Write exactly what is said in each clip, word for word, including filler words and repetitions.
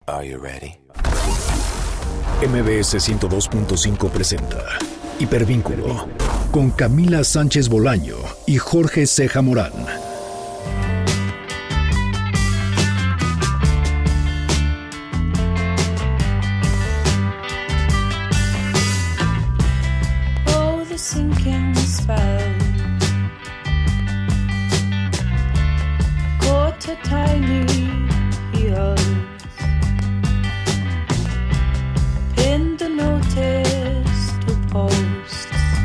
Are you ready? M B S ciento dos punto cinco presenta Hipervínculo con Camila Sánchez Bolaño y Jorge Ceja Morán. Oh, the sinking spell caught a tiny heels, pinned a notice to posts,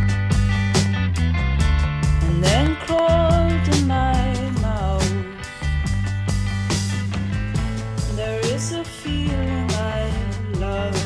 and then crawled in my mouth. There is a feeling I love.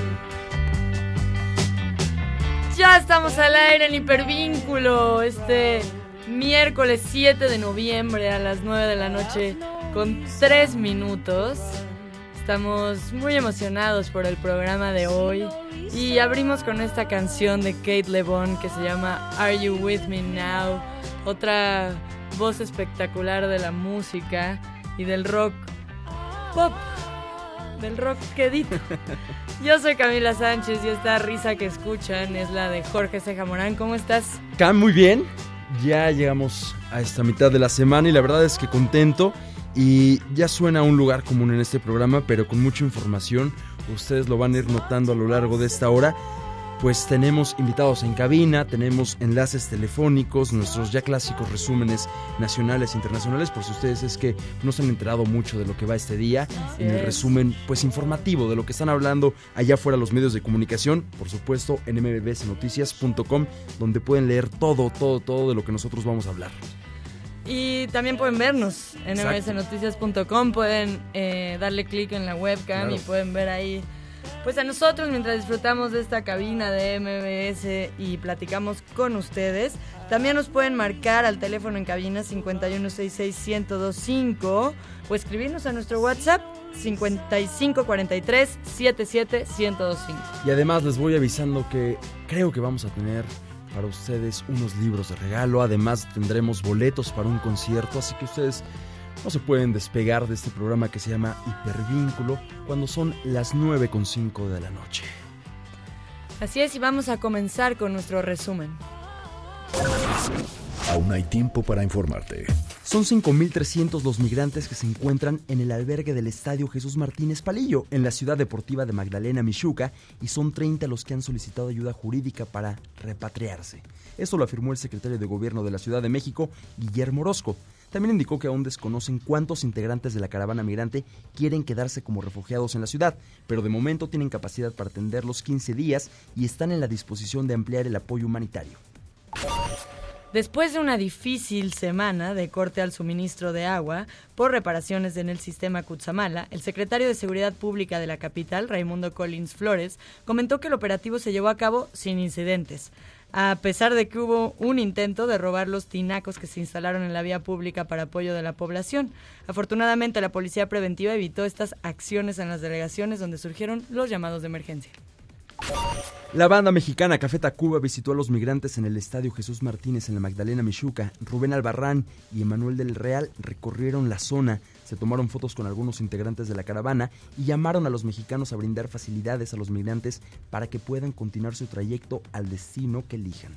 Ya estamos al aire en Hipervínculo este miércoles siete de noviembre a las nueve de la noche con tres minutos. Estamos muy emocionados por el programa de hoy y abrimos con esta canción de Kate LeBon que se llama Are You With Me Now, otra voz espectacular de la música y del rock pop, del rock quedito. Yo soy Camila Sánchez y esta risa que escuchan es la de Jorge Ceja Morán. ¿Cómo estás? Cam, muy bien. Ya llegamos a esta mitad de la semana y la verdad es que contento. Y ya suena un lugar común en este programa, pero con mucha información. Ustedes lo van a ir notando a lo largo de esta hora. Pues tenemos invitados en cabina, tenemos enlaces telefónicos, nuestros ya clásicos resúmenes nacionales e internacionales, por si ustedes es que no se han enterado mucho de lo que va este día. Así en el es. Resumen pues informativo de lo que están hablando allá afuera los medios de comunicación, por supuesto en eme be ese noticias punto com, donde pueden leer todo, todo, todo de lo que nosotros vamos a hablar. Y también pueden vernos en eme be ese noticias punto com, pueden eh, darle clic en la webcam, claro, y pueden ver ahí pues a nosotros mientras disfrutamos de esta cabina de eme be ese y platicamos con ustedes. También nos pueden marcar al teléfono en cabina cincuenta y uno sesenta y seis, ciento veinticinco o escribirnos a nuestro WhatsApp cincuenta y cinco cuarenta y tres, setenta y siete, ciento veinticinco. Y además les voy avisando que creo que vamos a tener para ustedes unos libros de regalo. Además tendremos boletos para un concierto, así que ustedes no se pueden despegar de este programa que se llama Hipervínculo cuando son las nueve con cinco de la noche. Así es, y vamos a comenzar con nuestro resumen. Aún hay tiempo para informarte. Son cinco mil trescientos los migrantes que se encuentran en el albergue del Estadio Jesús Martínez Palillo, en la ciudad deportiva de Magdalena Mixhuca, y son treinta los que han solicitado ayuda jurídica para repatriarse. Esto lo afirmó el secretario de Gobierno de la Ciudad de México, Guillermo Orozco. También indicó que aún desconocen cuántos integrantes de la caravana migrante quieren quedarse como refugiados en la ciudad, pero de momento tienen capacidad para atenderlos quince días y están en la disposición de ampliar el apoyo humanitario. Después de una difícil semana de corte al suministro de agua por reparaciones en el sistema Cutzamala, el secretario de Seguridad Pública de la capital, Raimundo Collins Flores, comentó que el operativo se llevó a cabo sin incidentes, a pesar de que hubo un intento de robar los tinacos que se instalaron en la vía pública para apoyo de la población. Afortunadamente, la policía preventiva evitó estas acciones en las delegaciones donde surgieron los llamados de emergencia. La banda mexicana Café Tacuba visitó a los migrantes en el Estadio Jesús Martínez en la Magdalena Mixhuca. Rubén Albarrán y Emanuel del Real recorrieron la zona, se tomaron fotos con algunos integrantes de la caravana y llamaron a los mexicanos a brindar facilidades a los migrantes para que puedan continuar su trayecto al destino que elijan.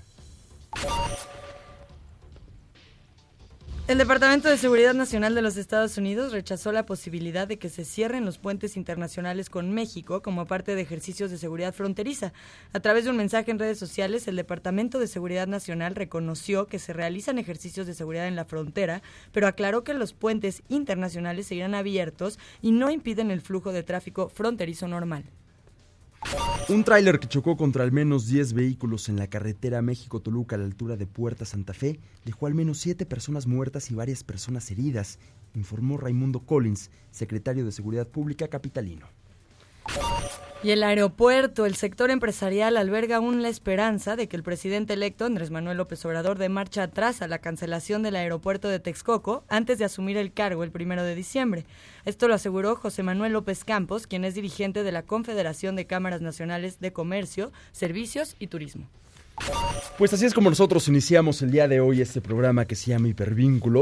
El Departamento de Seguridad Nacional de los Estados Unidos rechazó la posibilidad de que se cierren los puentes internacionales con México como parte de ejercicios de seguridad fronteriza. A través de un mensaje en redes sociales, el Departamento de Seguridad Nacional reconoció que se realizan ejercicios de seguridad en la frontera, pero aclaró que los puentes internacionales seguirán abiertos y no impiden el flujo de tráfico fronterizo normal. Un tráiler que chocó contra al menos diez vehículos en la carretera México-Toluca a la altura de Puerta Santa Fe dejó al menos siete personas muertas y varias personas heridas, informó Raimundo Collins, secretario de Seguridad Pública capitalino. Y el aeropuerto, el sector empresarial alberga aún la esperanza de que el presidente electo, Andrés Manuel López Obrador, dé marcha atrás a la cancelación del aeropuerto de Texcoco antes de asumir el cargo el primero de diciembre. Esto lo aseguró José Manuel López Campos, quien es dirigente de la Confederación de Cámaras Nacionales de Comercio, Servicios y Turismo. Pues así es como nosotros iniciamos el día de hoy este programa que se llama Hipervínculo.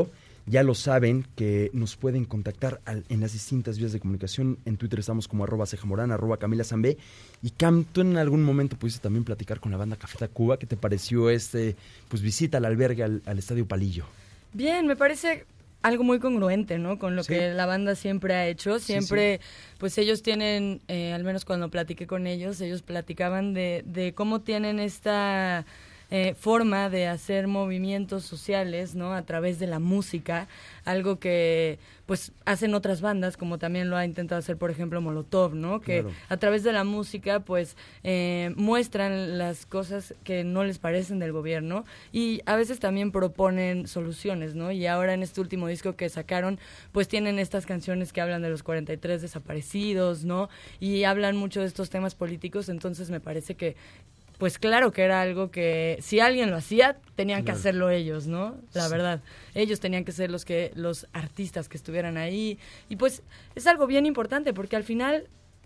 ya lo saben que nos pueden contactar al, en las distintas vías de comunicación. En Twitter estamos como arroba Cejamorán, arroba Camila Zambé. Y Cam, tú en algún momento pudiste también platicar con la banda Café Tacuba. ¿Qué te pareció este pues visita al albergue, al, al Estadio Palillo? Bien, me parece algo muy congruente, ¿no? Con lo Sí. que la banda siempre ha hecho. Siempre, Sí, sí. pues ellos tienen, eh, al menos cuando platiqué con ellos, ellos platicaban de, de cómo tienen esta eh, forma de hacer movimientos sociales, ¿no? A través de la música, algo que pues hacen otras bandas, como también lo ha intentado hacer, por ejemplo, Molotov, ¿no? Que Claro. a través de la música, pues, eh, muestran las cosas que no les parecen del gobierno y a veces también proponen soluciones, ¿no? Y ahora en este último disco que sacaron, pues tienen estas canciones que hablan de los cuarenta y tres desaparecidos, ¿no? Y hablan mucho de estos temas políticos, entonces me parece que pues claro que era algo que si alguien lo hacía, tenían Claro. que hacerlo ellos, ¿no? La Sí. verdad. Ellos tenían que ser los que los artistas que estuvieran ahí. Y pues es algo bien importante porque al final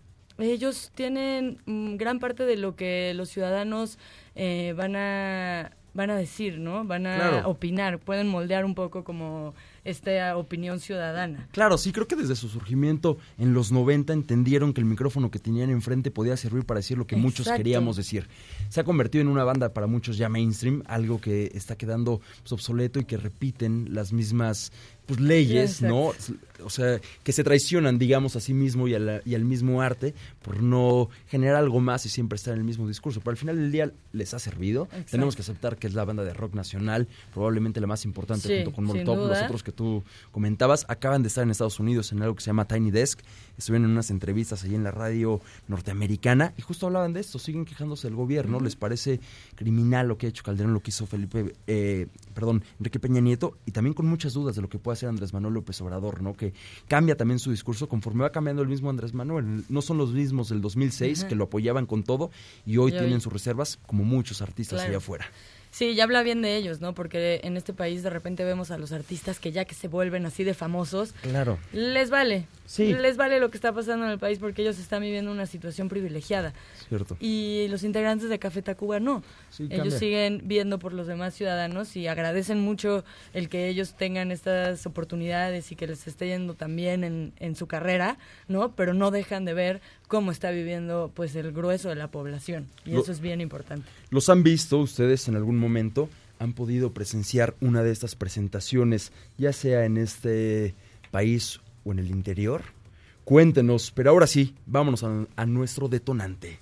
ellos tienen mm, gran parte de lo que los ciudadanos eh, van a van a decir, ¿no? Van a Claro. opinar, pueden moldear un poco como esta opinión ciudadana. Claro, sí, creo que desde su surgimiento en los noventa entendieron que el micrófono que tenían enfrente podía servir para decir lo que muchos Exacto. queríamos decir. Se ha convertido en una banda para muchos ya mainstream, algo que está quedando pues, obsoleto y que repiten las mismas pues, leyes, Exacto. ¿no? O sea, que se traicionan, digamos, a sí mismo y, a la- y al mismo arte por no generar algo más y siempre estar en el mismo discurso. Pero al final del día les ha servido. Exacto. Tenemos que aceptar que es la banda de rock nacional, probablemente la más importante Sí, junto con sin Molotov. duda. Los otros que tú comentabas, acaban de estar en Estados Unidos en algo que se llama Tiny Desk, estuvieron en unas entrevistas allí en la radio norteamericana y justo hablaban de esto, siguen quejándose del gobierno, Ujú. les parece criminal lo que ha hecho Calderón, lo que hizo Felipe, eh, perdón, Enrique Peña Nieto, y también con muchas dudas de lo que puede hacer Andrés Manuel López Obrador, ¿no? Que cambia también su discurso conforme va cambiando el mismo Andrés Manuel, no son los mismos del dos mil seis Ajá. que lo apoyaban con todo y hoy Y hoy- tienen sus reservas como muchos artistas Claro. allá afuera. Sí, ya habla bien de ellos, ¿no? Porque en este país de repente vemos a los artistas que ya que se vuelven así de famosos, Claro. les vale. Sí. Les vale lo que está pasando en el país porque ellos están viviendo una situación privilegiada. Cierto. Y los integrantes de Café Tacuba no. Sí, ellos cambia. siguen viendo por los demás ciudadanos y agradecen mucho el que ellos tengan estas oportunidades y que les esté yendo también en, en su carrera, ¿no? Pero no dejan de ver cómo está viviendo pues el grueso de la población. Y Lo- eso es bien importante. ¿Los han visto ustedes en algún momento? ¿Han podido presenciar una de estas presentaciones, ya sea en este país o en el interior? Cuéntenos, pero ahora sí, vámonos a, a nuestro detonante.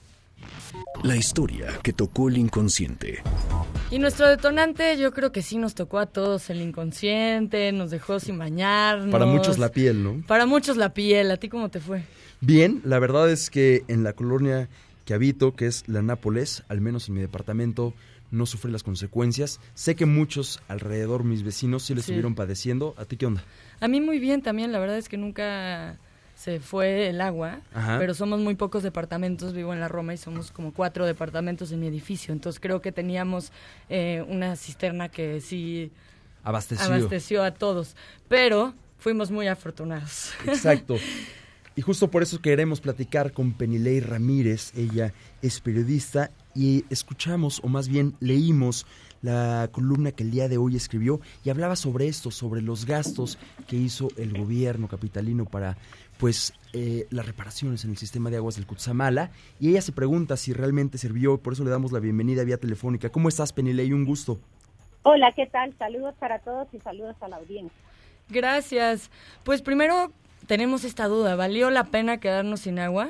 La historia que tocó el inconsciente. Y nuestro detonante yo creo que sí nos tocó a todos el inconsciente, nos dejó sin bañarnos. Para muchos la piel, ¿no? Para muchos la piel. ¿A ti cómo te fue? Bien, la verdad es que en la colonia que habito, que es la Nápoles, al menos en mi departamento, no sufrí las consecuencias. Sé que muchos alrededor, mis vecinos, sí le Sí. estuvieron padeciendo. ¿A ti qué onda? A mí muy bien también, la verdad es que nunca se fue el agua, Ajá. pero somos muy pocos departamentos, vivo en la Roma y somos como cuatro departamentos en mi edificio, entonces creo que teníamos eh, una cisterna que sí Abastecido. abasteció a todos, pero fuimos muy afortunados. Exacto. Y justo por eso queremos platicar con Penilei Ramírez. Ella es periodista y escuchamos, o más bien leímos, la columna que el día de hoy escribió y hablaba sobre esto, sobre los gastos que hizo el gobierno capitalino para pues eh, las reparaciones en el sistema de aguas del Cutzamala. Y ella se pregunta si realmente sirvió, por eso le damos la bienvenida vía telefónica. ¿Cómo estás, Penilei? Un gusto. Hola, ¿qué tal? Saludos para todos y saludos a la audiencia. Gracias. Pues primero tenemos esta duda, ¿valió la pena quedarnos sin agua?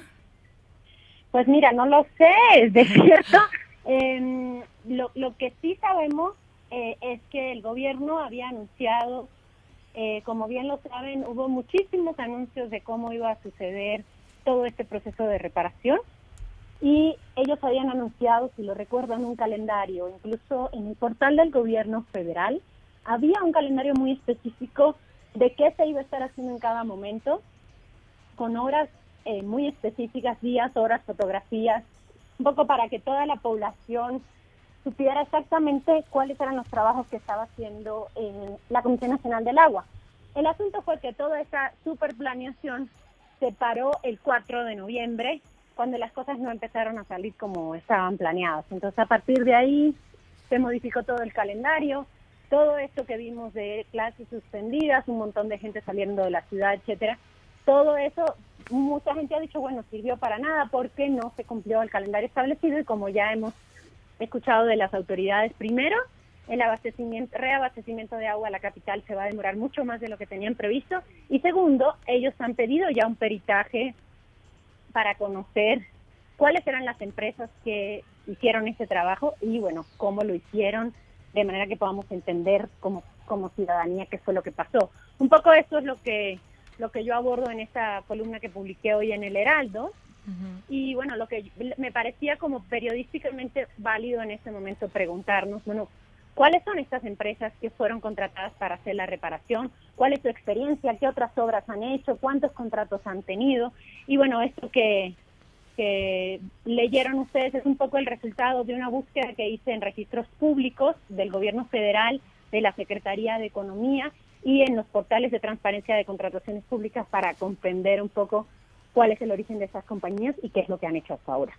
Pues mira, no lo sé, es de cierto. Eh, lo, lo que sí sabemos eh, es que el gobierno había anunciado, eh, como bien lo saben, hubo muchísimos anuncios de cómo iba a suceder todo este proceso de reparación y ellos habían anunciado, si lo recuerdan, un calendario. Incluso en el portal del gobierno federal había un calendario muy específico de qué se iba a estar haciendo en cada momento, con horas eh, muy específicas, días, horas, fotografías, un poco para que toda la población supiera exactamente cuáles eran los trabajos que estaba haciendo en la Comisión Nacional del Agua. El asunto fue que toda esa superplaneación se paró el cuatro de noviembre, cuando las cosas no empezaron a salir como estaban planeadas. Entonces, a partir de ahí, se modificó todo el calendario. todo esto que vimos de clases suspendidas, un montón de gente saliendo de la ciudad, etcétera, todo eso, mucha gente ha dicho, bueno, sirvió para nada porque no se cumplió el calendario establecido y como ya hemos escuchado de las autoridades, primero, el abastecimiento, reabastecimiento de agua a la capital se va a demorar mucho más de lo que tenían previsto y segundo, ellos han pedido ya un peritaje para conocer cuáles eran las empresas que hicieron este trabajo y bueno, cómo lo hicieron, de manera que podamos entender como, como ciudadanía qué fue lo que pasó. Un poco esto es lo que lo que yo abordo en esta columna que publiqué hoy en El Heraldo. Uh-huh. Y bueno, lo que me parecía como periodísticamente válido en este momento preguntarnos, bueno, ¿cuáles son estas empresas que fueron contratadas para hacer la reparación? ¿Cuál es su experiencia? ¿Qué otras obras han hecho? ¿Cuántos contratos han tenido? Y bueno, esto que, que leyeron ustedes es un poco el resultado de una búsqueda que hice en registros públicos del gobierno federal, de la Secretaría de Economía y en los portales de transparencia de contrataciones públicas para comprender un poco cuál es el origen de esas compañías y qué es lo que han hecho hasta ahora.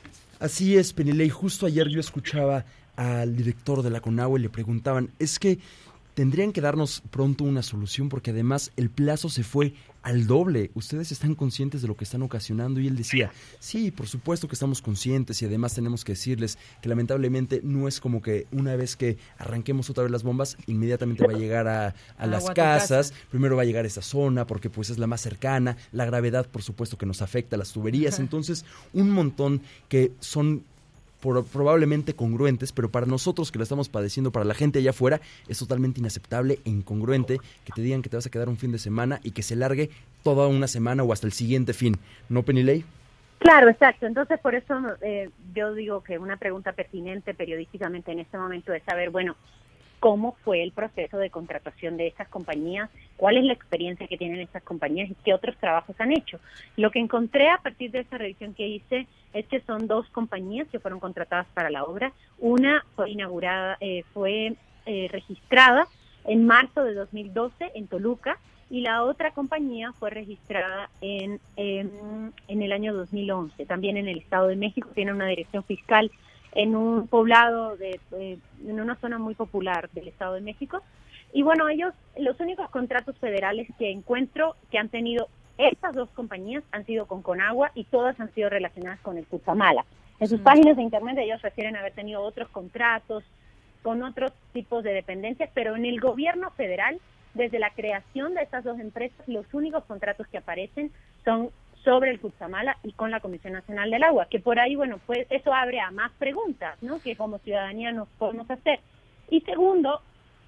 Así es, Penilei. Justo ayer yo escuchaba al director de la CONAGUA y le preguntaban, es que tendrían que darnos pronto una solución porque además el plazo se fue al doble. ¿Ustedes están conscientes de lo que están ocasionando? Y él decía, sí, por supuesto que estamos conscientes y además tenemos que decirles que lamentablemente no es como que una vez que arranquemos otra vez las bombas, inmediatamente va a llegar a, a las casas. Casa. Primero va a llegar a esa zona porque pues es la más cercana. La gravedad, por supuesto, que nos afecta a las tuberías. Ajá. Entonces, un montón que son Por, probablemente congruentes, pero para nosotros que lo estamos padeciendo, para la gente allá afuera, es totalmente inaceptable e incongruente que te digan que te vas a quedar un fin de semana y que se largue toda una semana o hasta el siguiente fin. ¿No, Penilei? Claro, exacto. Entonces, por eso eh, yo digo que una pregunta pertinente periodísticamente en este momento es saber, bueno, cómo fue el proceso de contratación de estas compañías, cuál es la experiencia que tienen estas compañías y qué otros trabajos han hecho. Lo que encontré a partir de esa revisión que hice es que son dos compañías que fueron contratadas para la obra. Una fue inaugurada, eh, fue eh, registrada en marzo de dos mil doce en Toluca y la otra compañía fue registrada en, en, en el año dos mil once, también en el Estado de México. Tiene una dirección fiscal en un poblado, de, eh, en una zona muy popular del Estado de México. Y bueno, ellos, los únicos contratos federales que encuentro que han tenido estas dos compañías han sido con Conagua y todas han sido relacionadas con el Cutzamala. En sus sí. páginas de internet ellos refieren a haber tenido otros contratos con otros tipos de dependencias, pero en el gobierno federal, desde la creación de estas dos empresas, los únicos contratos que aparecen son sobre el Cutzamala y con la Comisión Nacional del Agua, que por ahí, bueno, pues eso abre a más preguntas, ¿no?, que como ciudadanía nos podemos hacer. Y segundo,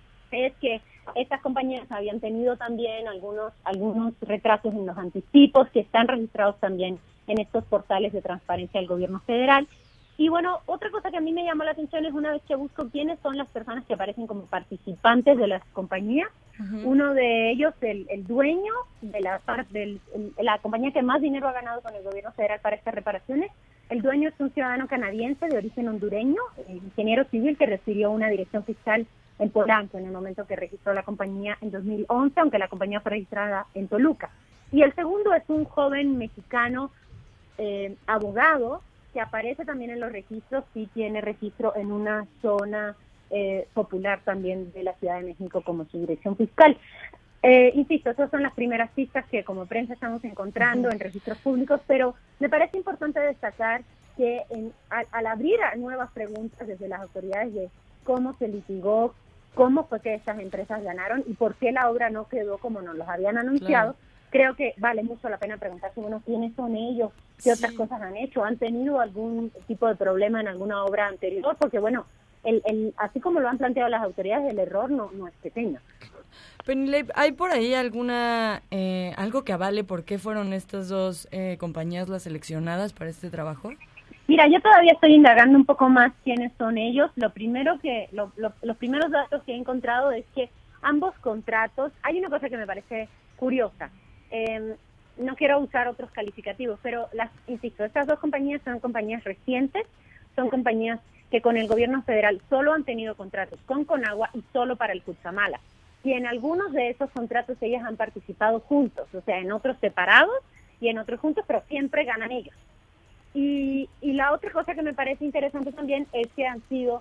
es que estas compañías habían tenido también algunos algunos retrasos en los anticipos que están registrados también en estos portales de transparencia del gobierno federal. Y bueno, otra cosa que a mí me llamó la atención es una vez que busco quiénes son las personas que aparecen como participantes de las compañías. Uh-huh. Uno de ellos, el, el dueño de la, del, la compañía que más dinero ha ganado con el gobierno federal para estas reparaciones, el dueño es un ciudadano canadiense de origen hondureño, ingeniero civil que recibió una dirección fiscal en Polanco en el momento que registró la compañía en dos mil once, aunque la compañía fue registrada en Toluca. Y el segundo es un joven mexicano eh, abogado que aparece también en los registros, sí tiene registro en una zona eh, popular también de la Ciudad de México como su dirección fiscal. Eh, insisto, esas son las primeras pistas que como prensa estamos encontrando en registros públicos, pero me parece importante destacar que en, al, al abrir a nuevas preguntas desde las autoridades de cómo se litigó, cómo fue que estas empresas ganaron y por qué la obra no quedó como nos los habían anunciado, claro. Creo que vale mucho la pena preguntarse, bueno, ¿quiénes son ellos? ¿Qué sí. otras cosas han hecho? ¿Han tenido algún tipo de problema en alguna obra anterior? Porque bueno, el, el así como lo han planteado las autoridades, el error no, no es pequeño. Penilei, ¿hay por ahí alguna eh, algo que avale por qué fueron estas dos eh, compañías las seleccionadas para este trabajo? Mira, yo todavía estoy indagando un poco más quiénes son ellos. Lo primero que, lo, lo, los primeros datos que he encontrado es que ambos contratos, hay una cosa que me parece curiosa. Eh, no quiero usar otros calificativos, pero las, insisto, estas dos compañías son compañías recientes, son compañías que con el gobierno federal solo han tenido contratos con Conagua y solo para el Cutzamala. Y en algunos de esos contratos ellas han participado juntos, o sea, en otros separados y en otros juntos, pero siempre ganan ellos. Y, y la otra cosa que me parece interesante también es que han sido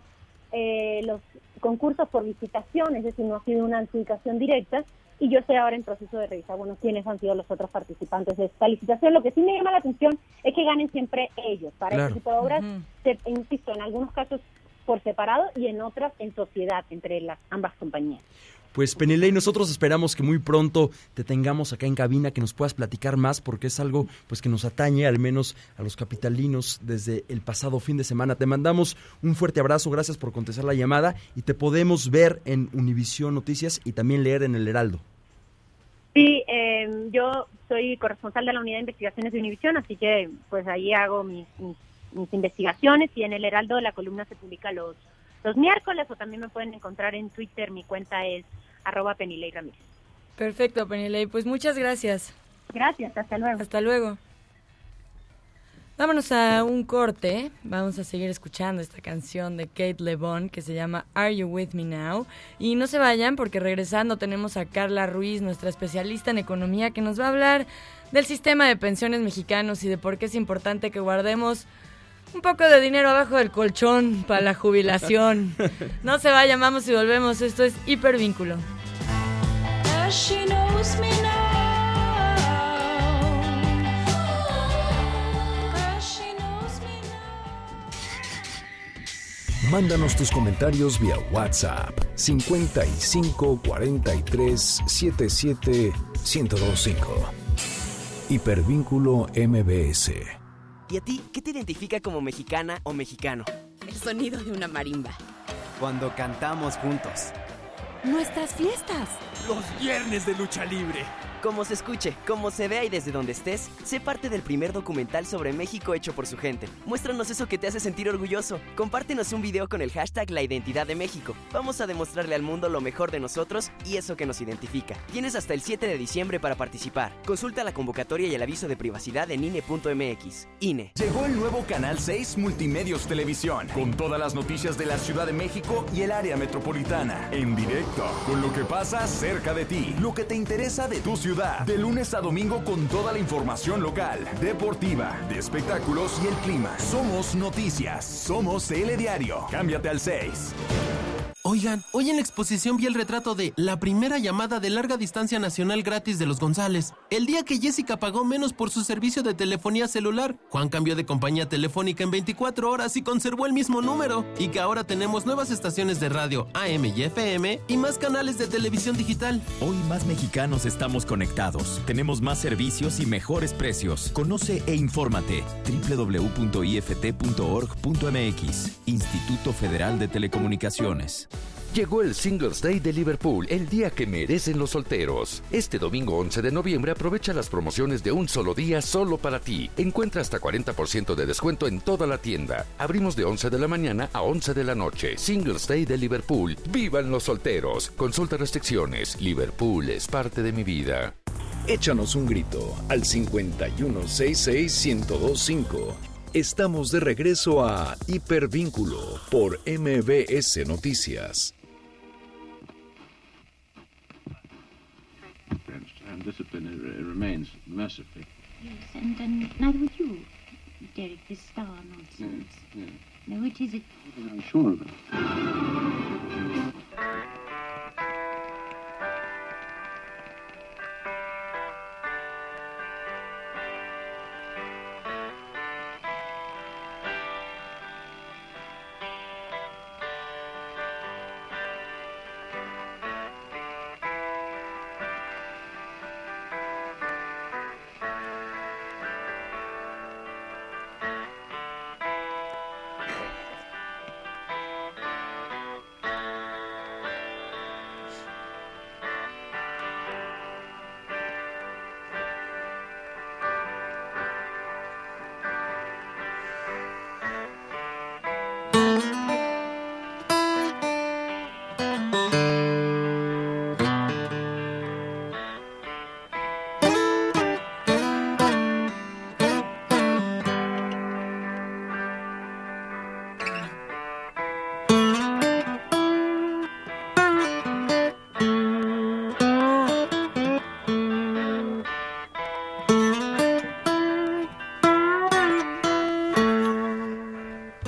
eh, los concursos por licitación, es decir, no ha sido una adjudicación directa, y yo estoy ahora en proceso de revisar, bueno, quiénes han sido los otros participantes de esta licitación. Lo que sí me llama la atención es que ganen siempre ellos. Para Claro. este tipo de obras, Ujú. se, insisto, en algunos casos por separado y en otras en sociedad entre las ambas compañías. Pues Penilei, nosotros esperamos que muy pronto te tengamos acá en cabina, que nos puedas platicar más, porque es algo pues que nos atañe al menos a los capitalinos desde el pasado fin de semana. Te mandamos un fuerte abrazo, gracias por contestar la llamada, y te podemos ver en Univisión Noticias y también leer en El Heraldo. Sí, eh, yo soy corresponsal de la Unidad de Investigaciones de Univisión, así que pues ahí hago mis, mis, mis investigaciones, y en El Heraldo la columna se publica los, los miércoles, o también me pueden encontrar en Twitter, mi cuenta es arroba Penilei Ramírez. Perfecto, Penilei, pues muchas gracias. Gracias, hasta luego. Hasta luego. Vámonos a un corte. Vamos a seguir escuchando esta canción de Kate LeBon que se llama Are You With Me Now? Y no se vayan, porque regresando tenemos a Carla Ruiz, nuestra especialista en economía, que nos va a hablar del sistema de pensiones mexicanos y de por qué es importante que guardemos un poco de dinero abajo del colchón para la jubilación. No se vayan, vamos y volvemos. Esto es Hipervínculo. As she knows me now. As she knows me now. Mándanos tus comentarios vía WhatsApp cincuenta y cinco cuarenta y tres setenta y siete ciento veinticinco. Hipervínculo M B S. ¿Y a ti qué te identifica como mexicana o mexicano? El sonido de una marimba. Cuando cantamos juntos. Nuestras fiestas. Los viernes de lucha libre. Como se escuche, como se vea y desde donde estés, sé parte del primer documental sobre México hecho por su gente. Muéstranos eso que te hace sentir orgulloso. Compártenos un video con el hashtag La Identidad de México. Vamos a demostrarle al mundo lo mejor de nosotros y eso que nos identifica. Tienes hasta el siete de diciembre para participar. Consulta la convocatoria y el aviso de privacidad en I N E punto M X. I N E. Llegó el nuevo Canal seis Multimedios Televisión, con todas las noticias de la Ciudad de México y el área metropolitana, en directo, con lo que pasa cerca de ti, lo que te interesa de tu ciudad, de lunes a domingo con toda la información local, deportiva, de espectáculos y el clima. Somos noticias, somos Telediario. Cámbiate al seis. Oigan, hoy en la exposición vi el retrato de la primera llamada de larga distancia nacional gratis de los González. El día que Jessica pagó menos por su servicio de telefonía celular. Juan cambió de compañía telefónica en veinticuatro horas y conservó el mismo número. Y que ahora tenemos nuevas estaciones de radio A M y F M y más canales de televisión digital. Hoy más mexicanos estamos conectados. Tenemos más servicios y mejores precios. Conoce e infórmate. doble u doble u doble u punto i f t punto org punto m x. Instituto Federal de Telecomunicaciones. Llegó el Singles Day de Liverpool, el día que merecen los solteros. Este domingo once de noviembre aprovecha las promociones de un solo día solo para ti. Encuentra hasta cuarenta por ciento de descuento en toda la tienda. Abrimos de once de la mañana a once de la noche. Singles Day de Liverpool. ¡Vivan los solteros! Consulta restricciones. Liverpool es parte de mi vida. Échanos un grito al cincuenta y uno sesenta y seis, ciento veinticinco. Estamos de regreso a Hipervínculo por M B S Noticias. And discipline uh, remains mercifully. Yes, and, and neither would you, Derek, this star nonsense. Yes, yes. No, it is it. I'm sure of it.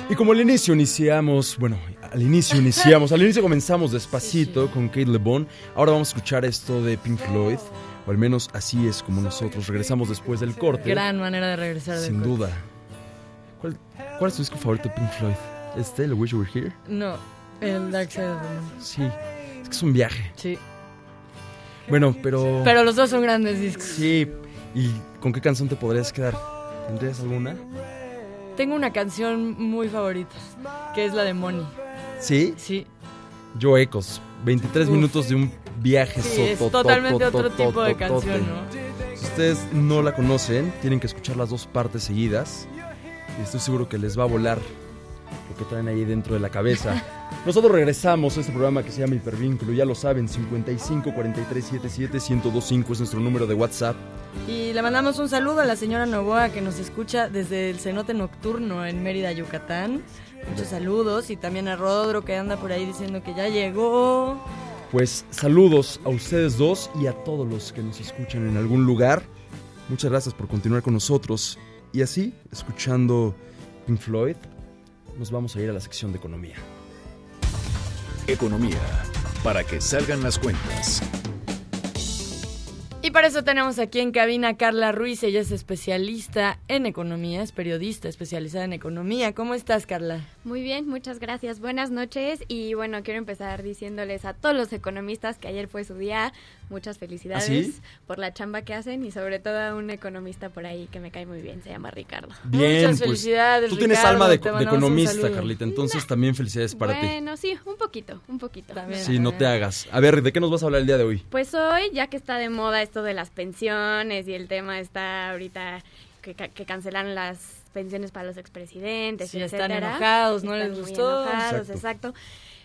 Y como al inicio iniciamos, bueno, al inicio iniciamos, al inicio comenzamos despacito con Kate Le Bon, ahora vamos a escuchar esto de Pink Floyd, o al menos así es como nosotros regresamos después del corte. Gran manera de regresar del Sin corte. duda. ¿Cuál, ¿Cuál es tu disco favorito de Pink Floyd? ¿Este, el Wish You Were Here? No, el Dark Side of the Moon. Sí, es que es un viaje. Sí. Bueno, pero... Pero los dos son grandes discos. Sí, ¿y con qué canción te podrías quedar? ¿Tendrías alguna? Tengo una canción muy favorita, que es la de Money. ¿Sí? Sí. Yo Ecos, veintitrés Uf. minutos de un viaje. Sí, es totalmente otro tipo de canción, ¿no? Si ustedes no la conocen, tienen que escuchar las dos partes seguidas. Y estoy seguro que les va a volar lo que traen ahí dentro de la cabeza. Nosotros regresamos a este programa que se llama Hipervínculo. Ya lo saben, cincuenta y cinco, cuarenta y tres, setenta y siete, ciento veinticinco es nuestro número de WhatsApp. Y le mandamos un saludo a la señora Novoa, que nos escucha desde el cenote nocturno en Mérida, Yucatán. Muchos saludos. Y también a Rodro, que anda por ahí diciendo que ya llegó. Pues saludos a ustedes dos y a todos los que nos escuchan en algún lugar. Muchas gracias por continuar con nosotros. Y así, escuchando Pink Floyd, nos vamos a ir a la sección de economía. Economía, para que salgan las cuentas. Y para eso tenemos aquí en cabina a Carla Ruiz. Ella es especialista en economía, es periodista especializada en economía. ¿Cómo estás, Carla? Muy bien, muchas gracias. Buenas noches. Y bueno, quiero empezar diciéndoles a todos los economistas que ayer fue su día. Muchas felicidades. ¿Ah, sí? Por la chamba que hacen y sobre todo a un economista por ahí que me cae muy bien, se llama Ricardo. Bien, Muchas felicidades, pues, tú tienes Ricardo, alma de, te de mandamos un economista, saludo. Carlita, entonces también felicidades para ti. Bueno, sí, un poquito, un poquito. También. Sí, no te hagas. A ver, ¿de qué nos vas a hablar el día de hoy? Pues hoy, ya que está de moda esto de las pensiones y el tema está ahorita que, que cancelaron las pensiones para los expresidentes, Sí, etcétera. están enojados, no Están les muy gustó. enojados, Exacto. exacto.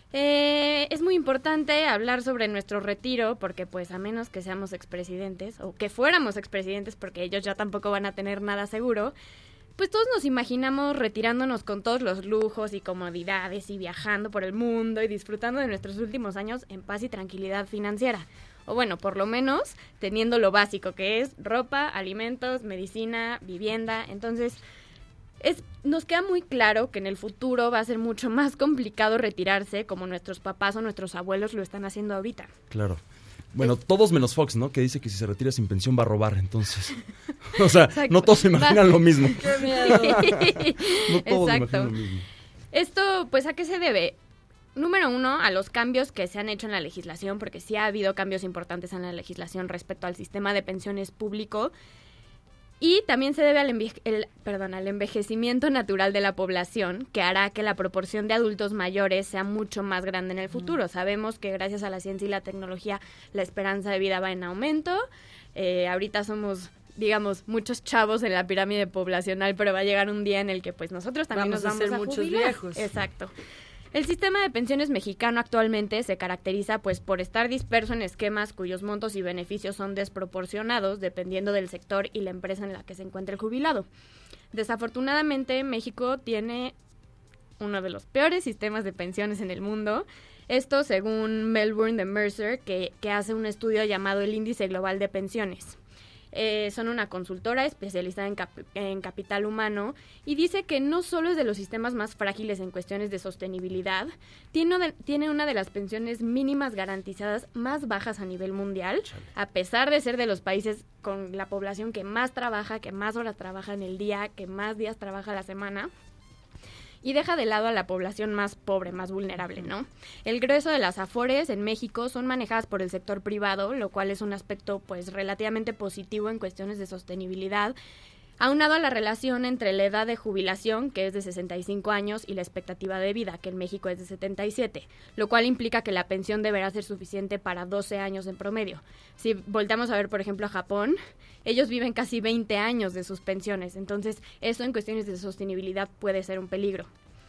Eh, es muy importante hablar sobre nuestro retiro porque pues a menos que seamos expresidentes o que fuéramos expresidentes porque ellos ya tampoco van a tener nada seguro, pues todos nos imaginamos retirándonos con todos los lujos y comodidades y viajando por el mundo y disfrutando de nuestros últimos años en paz y tranquilidad financiera. O bueno, por lo menos teniendo lo básico que es ropa, alimentos, medicina, vivienda. Entonces, es, nos queda muy claro que en el futuro va a ser mucho más complicado retirarse como nuestros papás o nuestros abuelos lo están haciendo ahorita. Claro. Bueno, todos menos Fox, ¿no? Que dice que si se retira sin pensión va a robar, entonces. O sea, Exacto. no todos se imaginan lo mismo. ¡Qué miedo! No todos se Exacto. imaginan lo mismo. Esto, pues, ¿a qué se debe? Número uno, a los cambios que se han hecho en la legislación, porque sí ha habido cambios importantes en la legislación respecto al sistema de pensiones público. Y también se debe al, enveje- el, perdón, al envejecimiento natural de la población, que hará que la proporción de adultos mayores sea mucho más grande en el futuro. Sabemos que gracias a la ciencia y la tecnología la esperanza de vida va en aumento. Eh, ahorita somos, digamos, muchos chavos en la pirámide poblacional, pero va a llegar un día en el que pues nosotros también Vamos nos a vamos ser a muchos jubilar. viejos. Exacto. El sistema de pensiones mexicano actualmente se caracteriza pues por estar disperso en esquemas cuyos montos y beneficios son desproporcionados dependiendo del sector y la empresa en la que se encuentre el jubilado. Desafortunadamente, México tiene uno de los peores sistemas de pensiones en el mundo. Esto según Melbourne de Mercer, que, que hace un estudio llamado el Índice Global de Pensiones. Eh, son una consultora especializada en, cap- en capital humano y dice que no solo es de los sistemas más frágiles en cuestiones de sostenibilidad, tiene, de, tiene una de las pensiones mínimas garantizadas más bajas a nivel mundial, a pesar de ser de los países con la población que más trabaja, que más horas trabaja en el día, que más días trabaja a la semana. Y deja de lado a la población más pobre, más vulnerable, ¿no? El grueso de las afores en México son manejadas por el sector privado, lo cual es un aspecto, pues, relativamente positivo en cuestiones de sostenibilidad, aunado a la relación entre la edad de jubilación, que es de sesenta y cinco años, y la expectativa de vida, que en México es de setenta y siete, lo cual implica que la pensión deberá ser suficiente para doce años en promedio. Si volteamos a ver, por ejemplo, a Japón, ellos viven casi veinte años de sus pensiones, entonces eso en cuestiones de sostenibilidad puede ser un peligro.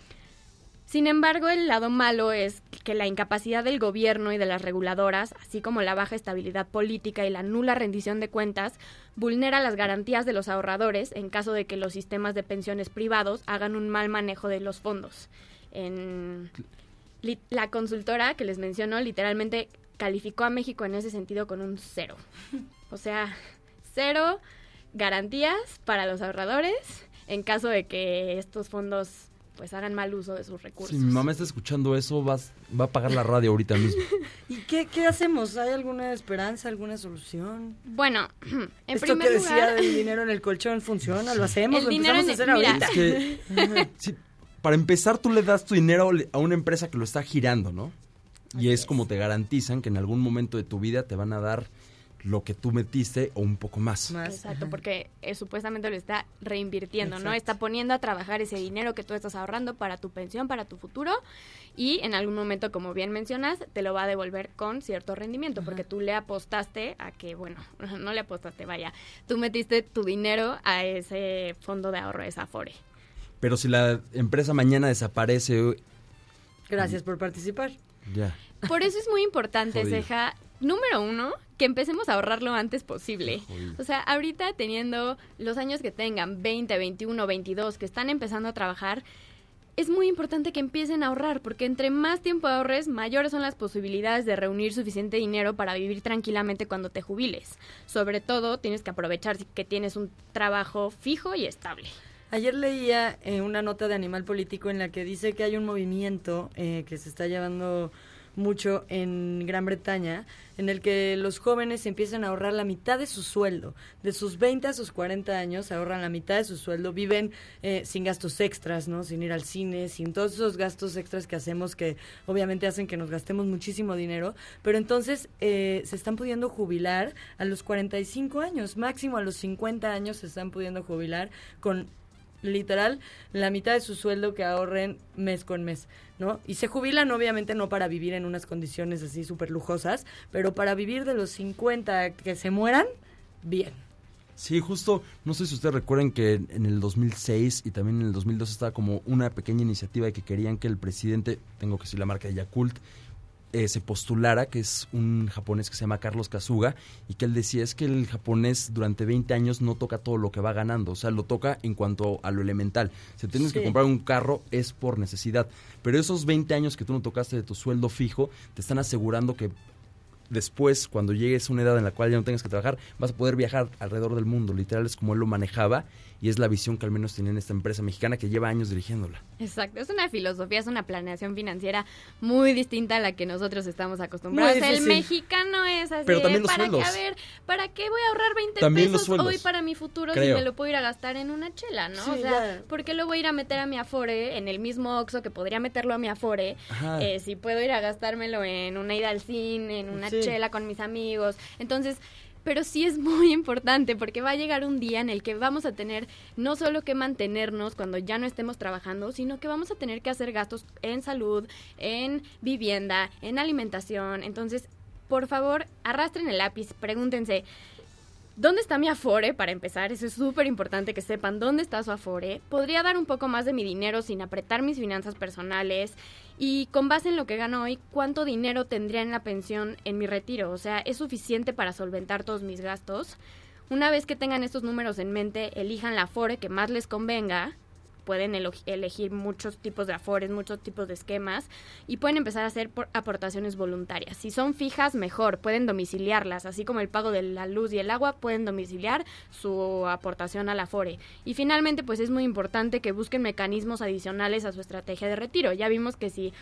Sin embargo, el lado malo es que la incapacidad del gobierno y de las reguladoras, así como la baja estabilidad política y la nula rendición de cuentas, vulnera las garantías de los ahorradores en caso de que los sistemas de pensiones privados hagan un mal manejo de los fondos. En li- la consultora que les menciono literalmente calificó a México en ese sentido con un cero. O sea, cero garantías para los ahorradores en caso de que estos fondos pues hagan mal uso de sus recursos. Si mi mamá está escuchando eso, vas, va a apagar la radio ahorita mismo. ¿Y qué, qué hacemos? ¿Hay alguna esperanza, alguna solución? Bueno, en ¿Esto primer que decía lugar... del dinero en el colchón funciona? ¿Lo hacemos? El ¿Lo dinero empezamos en a el- hacer mira. ahorita? Es que, sí, para empezar, tú le das tu dinero a una empresa que lo está girando, ¿no? Y es como te garantizan que en algún momento de tu vida te van a dar lo que tú metiste o un poco más. Exacto, porque eh, supuestamente lo está reinvirtiendo, ¿no? Exacto. Está poniendo a trabajar ese dinero que tú estás ahorrando para tu pensión, para tu futuro, y en algún momento, como bien mencionas, te lo va a devolver con cierto rendimiento, porque tú le apostaste a que, bueno, no le apostaste, vaya, tú metiste tu dinero a ese fondo de ahorro, esa Afore. Pero si la empresa mañana desaparece, Gracias por participar. ya. Por eso es muy importante, Jodido. Ceja, número uno, que empecemos a ahorrar lo antes posible. Jodido. O sea, ahorita teniendo los años que tengan, veinte, veintiuno, veintidós, que están empezando a trabajar, es muy importante que empiecen a ahorrar, porque entre más tiempo ahorres, mayores son las posibilidades de reunir suficiente dinero para vivir tranquilamente cuando te jubiles. Sobre todo, tienes que aprovechar que tienes un trabajo fijo y estable. Ayer leía eh, una nota de Animal Político en la que dice que hay un movimiento eh, que se está llevando mucho en Gran Bretaña, en el que los jóvenes empiezan a ahorrar la mitad de su sueldo. De sus veinte a sus cuarenta años ahorran la mitad de su sueldo, viven eh, sin gastos extras, ¿no? Sin ir al cine, sin todos esos gastos extras que hacemos que obviamente hacen que nos gastemos muchísimo dinero, pero entonces eh, se están pudiendo jubilar a los cuarenta y cinco años, máximo a los cincuenta años se están pudiendo jubilar con literal la mitad de su sueldo que ahorren mes con mes, ¿no? Y se jubilan obviamente no para vivir en unas condiciones así súper lujosas, pero para vivir de los cincuenta que se mueran, bien. Sí, justo, no sé si ustedes recuerdan que en el dos mil seis y también en el dos mil dos estaba como una pequeña iniciativa de que querían que el presidente, tengo que decir la marca de Yakult, eh, se postulara, que es un japonés que se llama Carlos Kasuga, y que él decía es que el japonés durante veinte años no toca todo lo que va ganando, o sea, lo toca en cuanto a lo elemental. Si tienes Sí. que comprar un carro es por necesidad, pero esos veinte años que tú no tocaste de tu sueldo fijo, te están asegurando que después, cuando llegues a una edad en la cual ya no tengas que trabajar, vas a poder viajar alrededor del mundo. Literal es como él lo manejaba y es la visión que al menos tiene en esta empresa mexicana que lleva años dirigiéndola. Exacto, es una filosofía, es una planeación financiera muy distinta a la que nosotros estamos acostumbrados. Muy El difícil. mexicano es así, Pero también los para sueldos. que, a ver, ¿para qué voy a ahorrar veinte También los pesos sueldos. hoy para mi futuro Creo. si me lo puedo ir a gastar en una chela, ¿no? Sí, o sea, ya. ¿por qué lo voy a ir a meter a mi Afore en el mismo Oxxo que podría meterlo a mi Afore? Ajá. Eh, si puedo ir a gastármelo en una ida al cine, en una Sí. chela con mis amigos. Entonces, pero sí es muy importante porque va a llegar un día en el que vamos a tener no solo que mantenernos cuando ya no estemos trabajando, sino que vamos a tener que hacer gastos en salud, en vivienda, en alimentación. Entonces, por favor, arrastren el lápiz, pregúntense, ¿dónde está mi Afore? Para empezar, eso es súper importante que sepan dónde está su Afore. ¿Podría dar un poco más de mi dinero sin apretar mis finanzas personales? Y con base en lo que gano hoy, ¿cuánto dinero tendría en la pensión en mi retiro? O sea, ¿es suficiente para solventar todos mis gastos? Una vez que tengan estos números en mente, elijan la Afore que más les convenga. Pueden elo- elegir muchos tipos de afores, muchos tipos de esquemas y pueden empezar a hacer por- aportaciones voluntarias. Si son fijas, mejor, pueden domiciliarlas, así como el pago de la luz y el agua, pueden domiciliar su aportación al afore. Y finalmente, pues es muy importante que busquen mecanismos adicionales a su estrategia de retiro. Ya vimos que si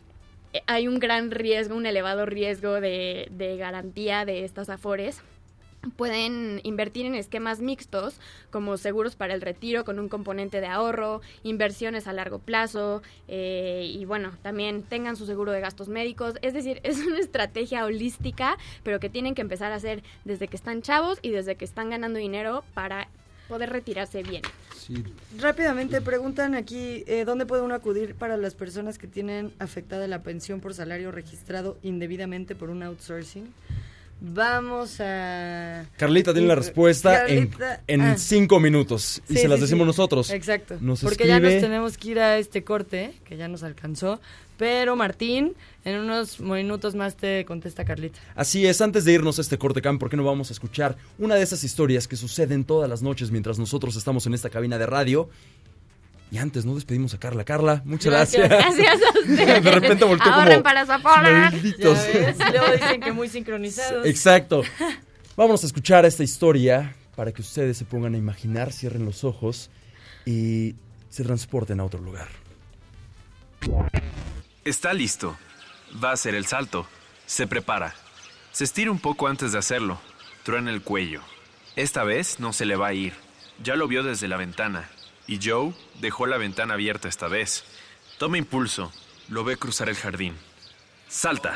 hay un gran riesgo, un elevado riesgo de, de garantía de estas afores, pueden invertir en esquemas mixtos como seguros para el retiro con un componente de ahorro, inversiones a largo plazo eh, y bueno, también tengan su seguro de gastos médicos. Es decir, es una estrategia holística, pero que tienen que empezar a hacer desde que están chavos y desde que están ganando dinero para poder retirarse bien. Sí. Rápidamente preguntan aquí, eh, ¿dónde puede uno acudir para las personas que tienen afectada la pensión por salario registrado indebidamente por un outsourcing? Vamos a... Carlita tiene la respuesta Carlita, en, en ah. cinco minutos y Sí, se las sí, decimos sí. nosotros. Exacto, Nos porque escribe- ya nos tenemos que ir a este corte, que ya nos alcanzó, pero Martín, en unos minutos más te contesta Carlita. Así es, antes de irnos a este corte, Cam, ¿por qué no vamos a escuchar una de esas historias que suceden todas las noches mientras nosotros estamos en esta cabina de radio? Y antes no despedimos a Carla. Carla, muchas gracias. Gracias a ustedes. De repente volteó Ahorren como... para su afore. malditos. Ya ves, y luego dicen que muy sincronizados. Exacto. Vámonos a escuchar esta historia para que ustedes se pongan a imaginar, cierren los ojos y se transporten a otro lugar. Está listo. Va a hacer el salto. Se prepara. Se estira un poco antes de hacerlo. Truena el cuello. Esta vez no se le va a ir. Ya lo vio desde la ventana. Y Joe dejó la ventana abierta esta vez. Toma impulso. Lo ve cruzar el jardín. Salta.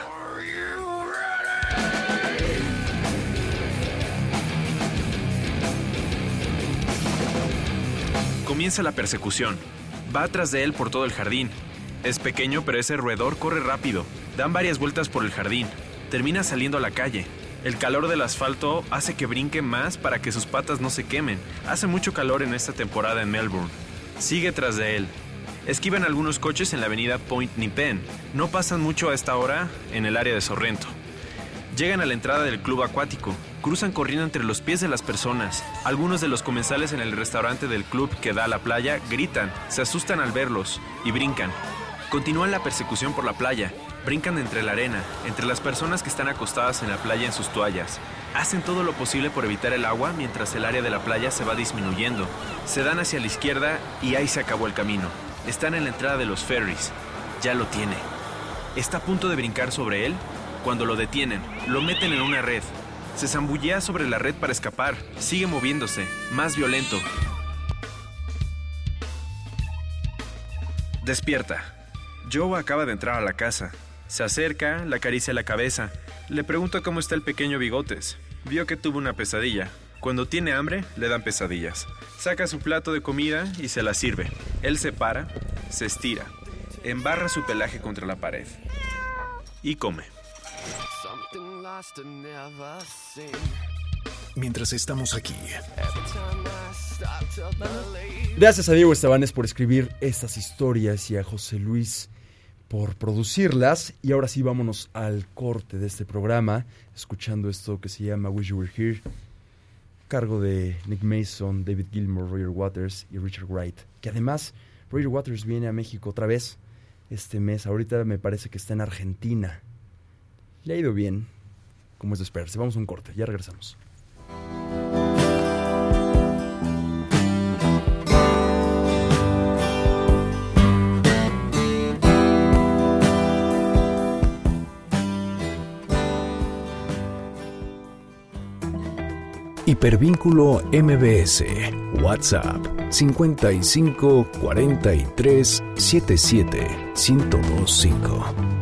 Comienza la persecución. Va atrás de él por todo el jardín. Es pequeño, pero ese roedor corre rápido. Dan varias vueltas por el jardín. Termina saliendo a la calle. El calor del asfalto hace que brinque más para que sus patas no se quemen. Hace mucho calor en esta temporada en Melbourne. Sigue tras de él. Esquivan algunos coches en la avenida Point Nepean. No pasan mucho a esta hora en el área de Sorrento. Llegan a la entrada del club acuático. Cruzan corriendo entre los pies de las personas. Algunos de los comensales en el restaurante del club que da a la playa gritan, se asustan al verlos y brincan. Continúan la persecución por la playa. Brincan entre la arena, entre las personas que están acostadas en la playa en sus toallas. Hacen todo lo posible por evitar el agua mientras el área de la playa se va disminuyendo. Se dan hacia la izquierda y ahí se acabó el camino. Están en la entrada de los ferries. Ya lo tiene. Está a punto de brincar sobre él cuando lo detienen. Lo meten en una red. Se zambullea sobre la red para escapar. Sigue moviéndose, más violento. Despierta. Joe acaba de entrar a la casa. Se acerca, le acaricia la cabeza. Le pregunta cómo está el pequeño Bigotes. Vio que tuvo una pesadilla. Cuando tiene hambre, le dan pesadillas. Saca su plato de comida y se la sirve. Él se para, se estira, embarra su pelaje contra la pared y come. Mientras estamos aquí. Gracias a Diego Estebanes por escribir estas historias y a José Luis por producirlas. Y ahora sí, vámonos al corte de este programa, escuchando esto que se llama Wish You Were Here, cargo de Nick Mason, David Gilmour, Roger Waters y Richard Wright. Que además, Roger Waters viene a México otra vez este mes. Ahorita me parece que está en Argentina. Le ha ido bien, como es de esperarse. Vamos a un corte, ya regresamos. Hipervínculo M B S, WhatsApp cincuenta y cinco cuarenta y tres setenta y siete ciento veinticinco.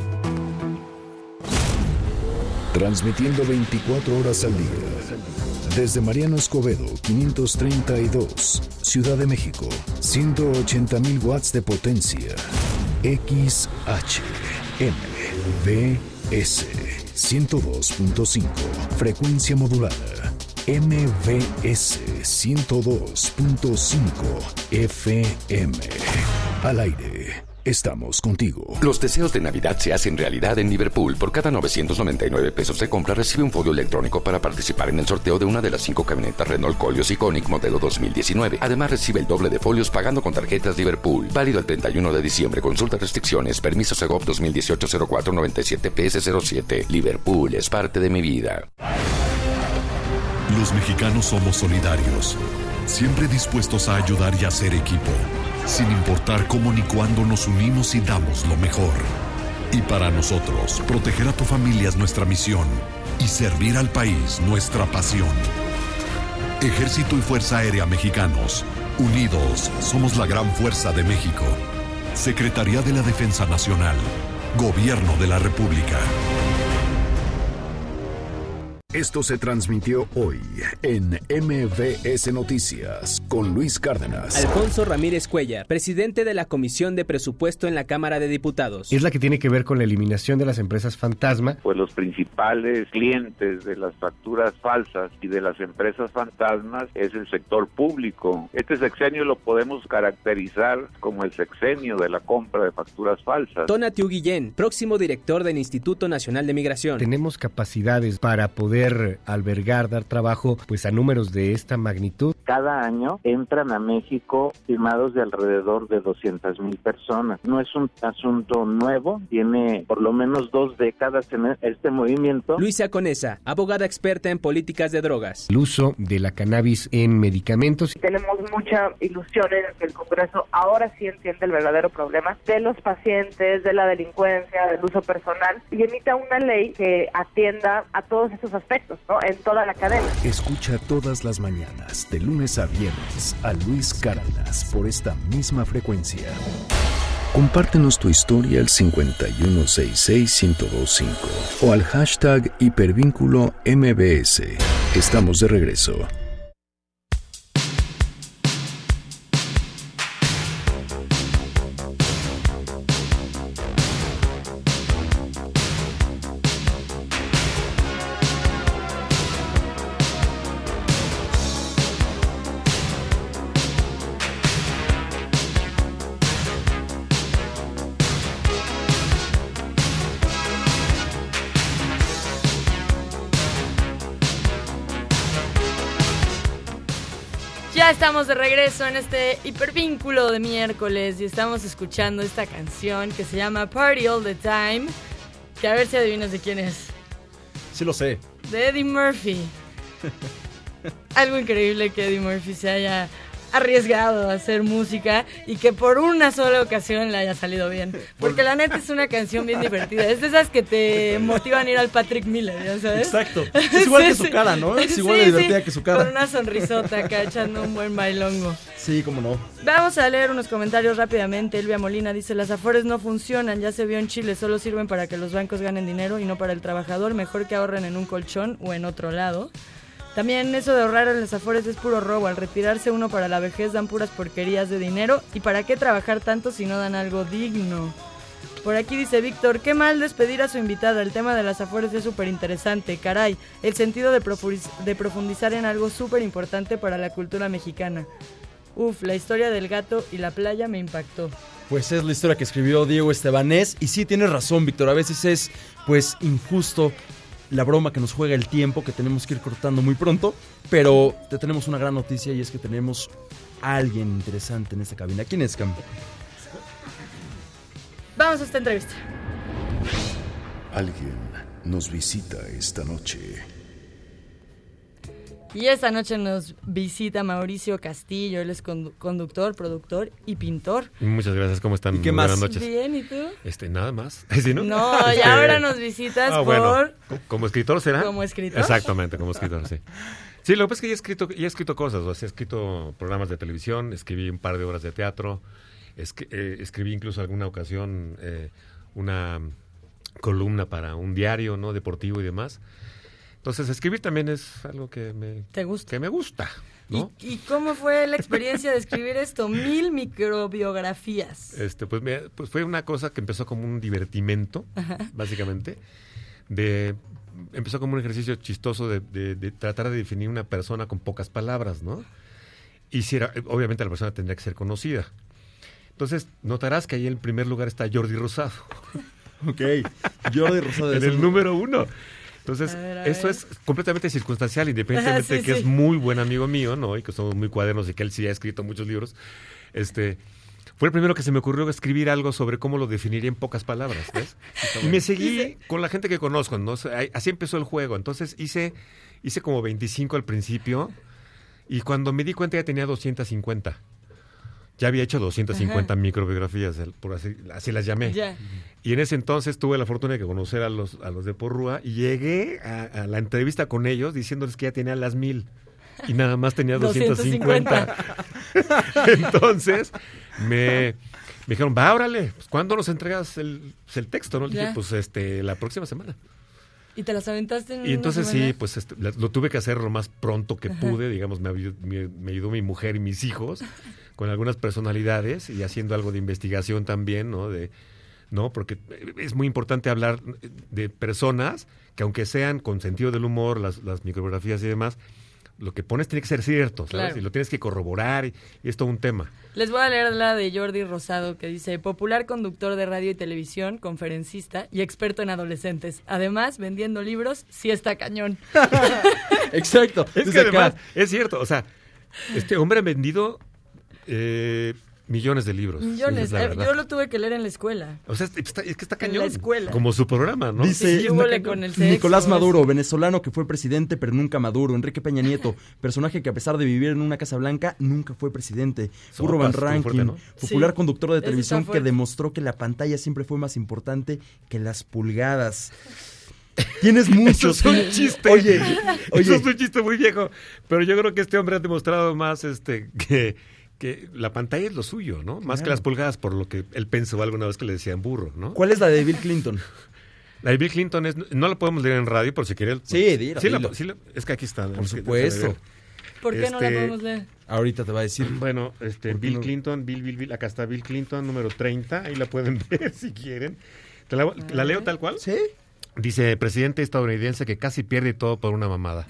Transmitiendo veinticuatro horas al día. Desde Mariano Escobedo, quinientos treinta y dos, Ciudad de México, ciento ochenta mil watts de potencia. X H M B S ciento dos punto cinco, frecuencia modulada. M V S ciento dos punto cinco F M. Al aire. Estamos contigo. Los deseos de Navidad se hacen realidad en Liverpool. Por cada novecientos noventa y nueve pesos de compra recibe un folio electrónico para participar en el sorteo de una de las cinco camionetas Renault Koleos Iconic modelo dos mil diecinueve. Además recibe el doble de folios pagando con tarjetas Liverpool. Válido el treinta y uno de diciembre. Consulta restricciones. Permiso Segov dos mil dieciocho cero cuatro noventa y siete P S cero siete. Liverpool es parte de mi vida. Los mexicanos somos solidarios, siempre dispuestos a ayudar y a hacer equipo, sin importar cómo ni cuándo nos unimos y damos lo mejor. Y para nosotros, proteger a tu familia es nuestra misión y servir al país nuestra pasión. Ejército y Fuerza Aérea Mexicanos, unidos somos la gran fuerza de México. Secretaría de la Defensa Nacional, Gobierno de la República. Esto se transmitió hoy en M V S Noticias con Luis Cárdenas. Alfonso Ramírez Cuellar, presidente de la Comisión de Presupuesto en la Cámara de Diputados. Es la que tiene que ver con la eliminación de las empresas fantasma. Pues los principales clientes de las facturas falsas y de las empresas fantasmas es el sector público. Este sexenio lo podemos caracterizar como el sexenio de la compra de facturas falsas. Tonatiuh Guillén, próximo director del Instituto Nacional de Migración. Tenemos capacidades para poder poder albergar, dar trabajo pues a números de esta magnitud. Cada año entran a México estimados de alrededor de doscientas mil personas. No es un asunto nuevo, tiene por lo menos dos décadas en este movimiento. Luisa Conesa, abogada experta en políticas de drogas. El uso de la cannabis en medicamentos. Tenemos mucha ilusión en que el Congreso ahora sí entiende el verdadero problema de los pacientes, de la delincuencia, del uso personal, y emita una ley que atienda a todos esos aspectos, ¿no? En toda la cadena. Escucha todas las mañanas, de lunes a viernes, a Luis Cárdenas por esta misma frecuencia. Compártenos tu historia al cincuenta y uno sesenta y seis, ciento veinticinco o al hashtag Hipervínculo M B S. Estamos de regreso. Ya estamos de regreso en este hipervínculo de miércoles y estamos escuchando esta canción que se llama Party All the Time, que a ver si adivinas de quién es. Sí lo sé. De Eddie Murphy. Algo increíble que Eddie Murphy se haya arriesgado a hacer música y que por una sola ocasión le haya salido bien. Porque la neta es una canción bien divertida. Es de esas que te motivan a ir al Patrick Miller, ¿ya sabes? Exacto. Es igual Sí, que su sí. cara, ¿no? Es igual Sí, de divertida sí, que su cara. Con una sonrisota acá echando un buen bailongo. Sí, cómo no. Vamos a leer unos comentarios rápidamente. Elvia Molina dice: las Afores no funcionan, ya se vio en Chile, solo sirven para que los bancos ganen dinero y no para el trabajador. Mejor que ahorren en un colchón o en otro lado. También eso de ahorrar en las Afores es puro robo. Al retirarse uno para la vejez dan puras porquerías de dinero. ¿Y para qué trabajar tanto si no dan algo digno? Por aquí dice Víctor: qué mal despedir a su invitada. El tema de las Afores es súper interesante. Caray, el sentido de, profundiz- de profundizar en algo súper importante para la cultura mexicana. Uf, la historia del gato y la playa me impactó. Pues es la historia que escribió Diego Estebanés. Y sí, tienes razón, Víctor. A veces es, pues, injusto la broma que nos juega el tiempo, que tenemos que ir cortando muy pronto. Pero te tenemos una gran noticia y es que tenemos a alguien interesante en esta cabina. ¿Quién es, Cam? Vamos a esta entrevista. Alguien nos visita esta noche. Y esta noche nos visita Mauricio Castillo. Él es condu- conductor, productor y pintor. Muchas gracias, ¿cómo están? ¿Y qué Muy más? Buenas noches. Bien, ¿y tú? Este, nada más. ¿Sí, no? No, y Este, ahora nos visitas ah, por... bueno, co- ¿como escritor será? ¿Como escritor? Exactamente, como escritor, sí. Sí, lo que pasa es que ya he escrito, ya he escrito cosas, o sea, he escrito programas de televisión, escribí un par de obras de teatro, escri- eh, escribí incluso alguna ocasión eh, una columna para un diario, ¿no?, deportivo y demás. Entonces, escribir también es algo que me, ¿Te gusta? Que me gusta, ¿no? ¿Y, ¿Y cómo fue la experiencia de escribir esto? Mil microbiografías. Este, pues, me- pues fue una cosa que empezó como un divertimento, Ajá. básicamente. De, empezó como un ejercicio chistoso de, de- de tratar de definir una persona con pocas palabras, ¿no? Y si era, obviamente la persona tendría que ser conocida. Entonces, notarás que ahí en primer lugar está Jordi Rosado. Ok, Jordi Rosado. En el número uno. Entonces, A ver, a eso ver. es completamente circunstancial, independientemente Ajá, de sí, que sí. es muy buen amigo mío, ¿no? Y que somos muy cuadernos y que él sí ha escrito muchos libros. Este, fue el primero que se me ocurrió escribir algo sobre cómo lo definiría en pocas palabras, ¿ves? Y me seguí con la gente que conozco, ¿no? O sea, ahí- así empezó el juego. Entonces hice, hice como veinticinco al principio y cuando me di cuenta ya tenía doscientas cincuenta. Ya había hecho doscientas cincuenta Ajá. microbiografías, el- por así, así las llamé. Ya. Y en ese entonces tuve la fortuna de conocer a los, a los de Porrúa y llegué a, a la entrevista con ellos diciéndoles que ya tenía las mil y nada más tenía doscientas cincuenta. Entonces me, me dijeron, va, órale, pues, ¿cuándo nos entregas el, pues, el texto? ¿No? Le dije, Ya. pues este, la próxima semana. ¿Y te las aventaste en Y entonces una sí, semana? pues este, la- lo tuve que hacer lo más pronto que Ajá. pude, digamos, me, ayu- me, me ayudó mi mujer y mis hijos con algunas personalidades y haciendo algo de investigación también, ¿no? De, ¿no? Porque es muy importante hablar de personas que aunque sean con sentido del humor, las, las microbiografías y demás, lo que pones tiene que ser cierto, ¿sabes? Claro. Y lo tienes que corroborar y, y es todo un tema. Les voy a leer la de Jordi Rosado, que dice: popular conductor de radio y televisión, conferencista y experto en adolescentes. Además, vendiendo libros, sí está cañón. Exacto. Es que además, es cierto, o sea, este hombre ha vendido eh, millones de libros. Millones. Es la Eh, verdad. yo lo tuve que leer en la escuela. O sea, está- es que está En cañón. la escuela. Como su programa, ¿no? Dice Sí, húbole con el sexo, Nicolás eso. Maduro, venezolano que fue presidente pero nunca Maduro. Enrique Peña Nieto, personaje que a pesar de vivir en una Casa Blanca, nunca fue presidente. Burro Van Sopas, como Rankin, fuerte, ¿no? popular Sí, conductor de ese televisión está que fuerte. demostró que la pantalla siempre fue más importante que las pulgadas. Tienes muchos. Eso es un chiste. Oye, Eso oye. es un chiste muy viejo. Pero yo creo que este hombre ha demostrado más este que, que la pantalla es lo suyo, ¿no? Más que Claro. las pulgadas, por lo que él pensó alguna vez que le decían burro, ¿no? ¿Cuál es la de Bill Clinton? La de Bill Clinton es, no la podemos leer en radio, pero si quieres. Sí, dilo, sí, la- dilo. sí la- es que aquí está. Por Es que- supuesto. déjame ver. ¿Por qué no la Este, podemos leer? Ahorita te va a decir. Bueno, este, ¿Por qué Bill no? Clinton, Bill, Bill, Bill, acá está Bill Clinton, número treinta, ahí la pueden ver si quieren. ¿Te la, la leo tal cual? Sí. Dice, presidente estadounidense que casi pierde todo por una mamada.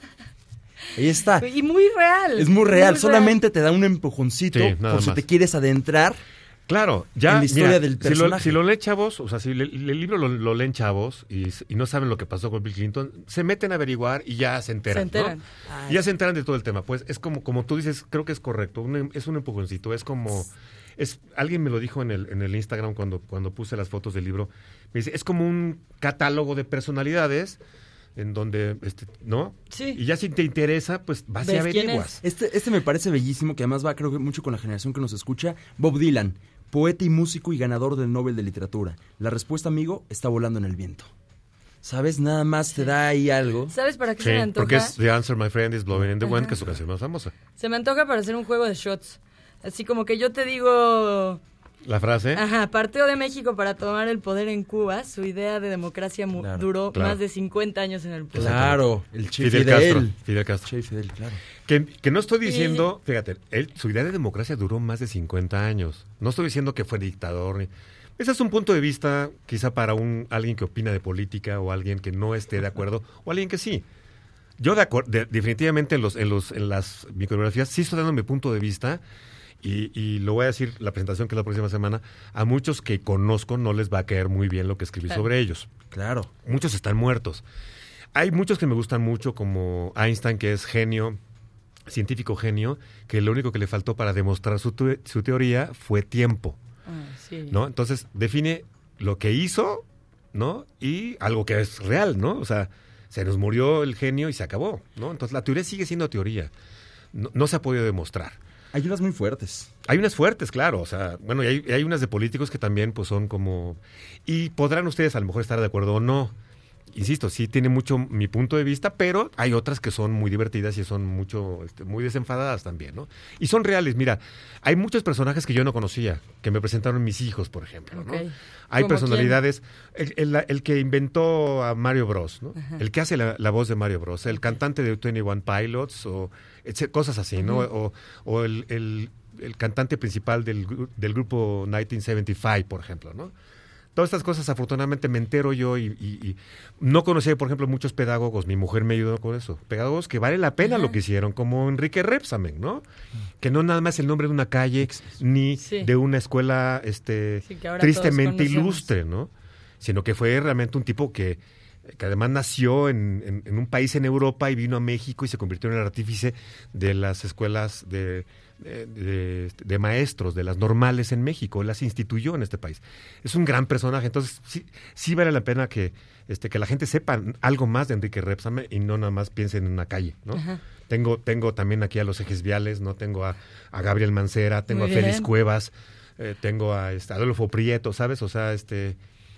Ahí está. Y muy real. Es muy real, solamente te da un empujoncito Sí, nada por si más. te quieres adentrar. Claro, ya En la historia mira, del si lo, personaje. si lo leen chavos, o sea, si le- el libro lo, lo leen chavos y, y no saben lo que pasó con Bill Clinton, se meten a averiguar y ya se enteran, Se enteran. ¿no? Ah, Y ya se enteran de todo el tema. Pues es como, como tú dices, creo que es correcto, un em- es un empujoncito, es como, es alguien me lo dijo en el, en el Instagram cuando, cuando puse las fotos del libro, me dice, es como un catálogo de personalidades en donde, este, ¿no? Sí. Y ya si te interesa, pues vas y ¿Ves quién averiguas. Este, este me parece bellísimo, que además va creo que mucho con la generación que nos escucha. Bob Dylan, poeta y músico y ganador del Nobel de Literatura. La respuesta, amigo, está volando en el viento. ¿Sabes? Nada más te da ahí algo. ¿Sabes para qué Sí, se me antoja? porque es The Answer, My Friend, is Blowing in the Wind, Ajá. que es su canción más famosa. Se me antoja para hacer un juego de shots. Así como que yo te digo... La frase. Ajá, partió de México para tomar el poder en Cuba. Su idea de democracia mu- Claro, duró claro. más de cincuenta años en el poder. Claro, el Che Fidel, Fidel. Castro. Fidel Castro. Che Fidel, claro. Que, que no estoy diciendo, fíjate, él, su idea de democracia duró más de cincuenta años. No estoy diciendo que fue dictador. ni- Ese es un punto de vista quizá para un alguien que opina de política o alguien que no esté de acuerdo o alguien que sí. Yo de acuer- de- definitivamente en, los, en, los, en las microbiografías sí estoy dando mi punto de vista y, y lo voy a decir, la presentación que es la próxima semana, a muchos que conozco no les va a caer muy bien lo que escribí Claro. sobre ellos. Claro. Muchos están muertos. Hay muchos que me gustan mucho, como Einstein, que es genio, científico genio, que lo único que le faltó para demostrar su, te- su teoría fue tiempo, Ah, sí. ¿no? Entonces, define lo que hizo, ¿no? Y algo que es real, ¿no? O sea, se nos murió el genio y se acabó, ¿no? Entonces, la teoría sigue siendo teoría. No, no se ha podido demostrar. Hay unas muy fuertes. Hay unas fuertes, claro, o sea, bueno, y hay, y hay unas de políticos que también pues son como... Y podrán ustedes a lo mejor estar de acuerdo o no. Insisto, sí tiene mucho mi punto de vista, pero hay otras que son muy divertidas y son mucho, este, muy desenfadadas también, ¿no? Y son reales, mira, hay muchos personajes que yo no conocía, que me presentaron mis hijos, por ejemplo, ¿no? Ok. Hay ¿Cómo personalidades, el, el- el que inventó a Mario Bros, ¿no? Ajá. El que hace la, la voz de Mario Bros, el cantante de veintiuno Pilots, o etc- cosas así, ¿no? Ujú. O, o el, el- el cantante principal del, gru- del grupo mil novecientos setenta y cinco, por ejemplo, ¿no? Todas estas cosas, afortunadamente, me entero yo y, y- y no conocía, por ejemplo, muchos pedagogos. Mi mujer me ayudó con eso. Pedagogos que vale la pena Ajá. lo que hicieron, como Enrique Repsamen, ¿no? Que no nada más el nombre de una calle ni Sí. de una escuela este, Sí, que ahora tristemente todos conocemos. ilustre, ¿no? Sino que fue realmente un tipo que, que además nació en, en- en un país en Europa y vino a México y se convirtió en el artífice de las escuelas de, de, de- de maestros, de las normales en México. Él las instituyó en este país. Es un gran personaje, entonces sí, sí vale la pena que, este, que la gente sepa algo más de Enrique Repsamen y no nada más piensen en una calle, ¿no? Ajá. Tengo, tengo también aquí a los ejes viales, ¿no? Tengo a, a Gabriel Mancera, tengo Muy a Félix bien. Cuevas, eh, tengo a este, Adolfo Prieto, ¿sabes? O sea, este...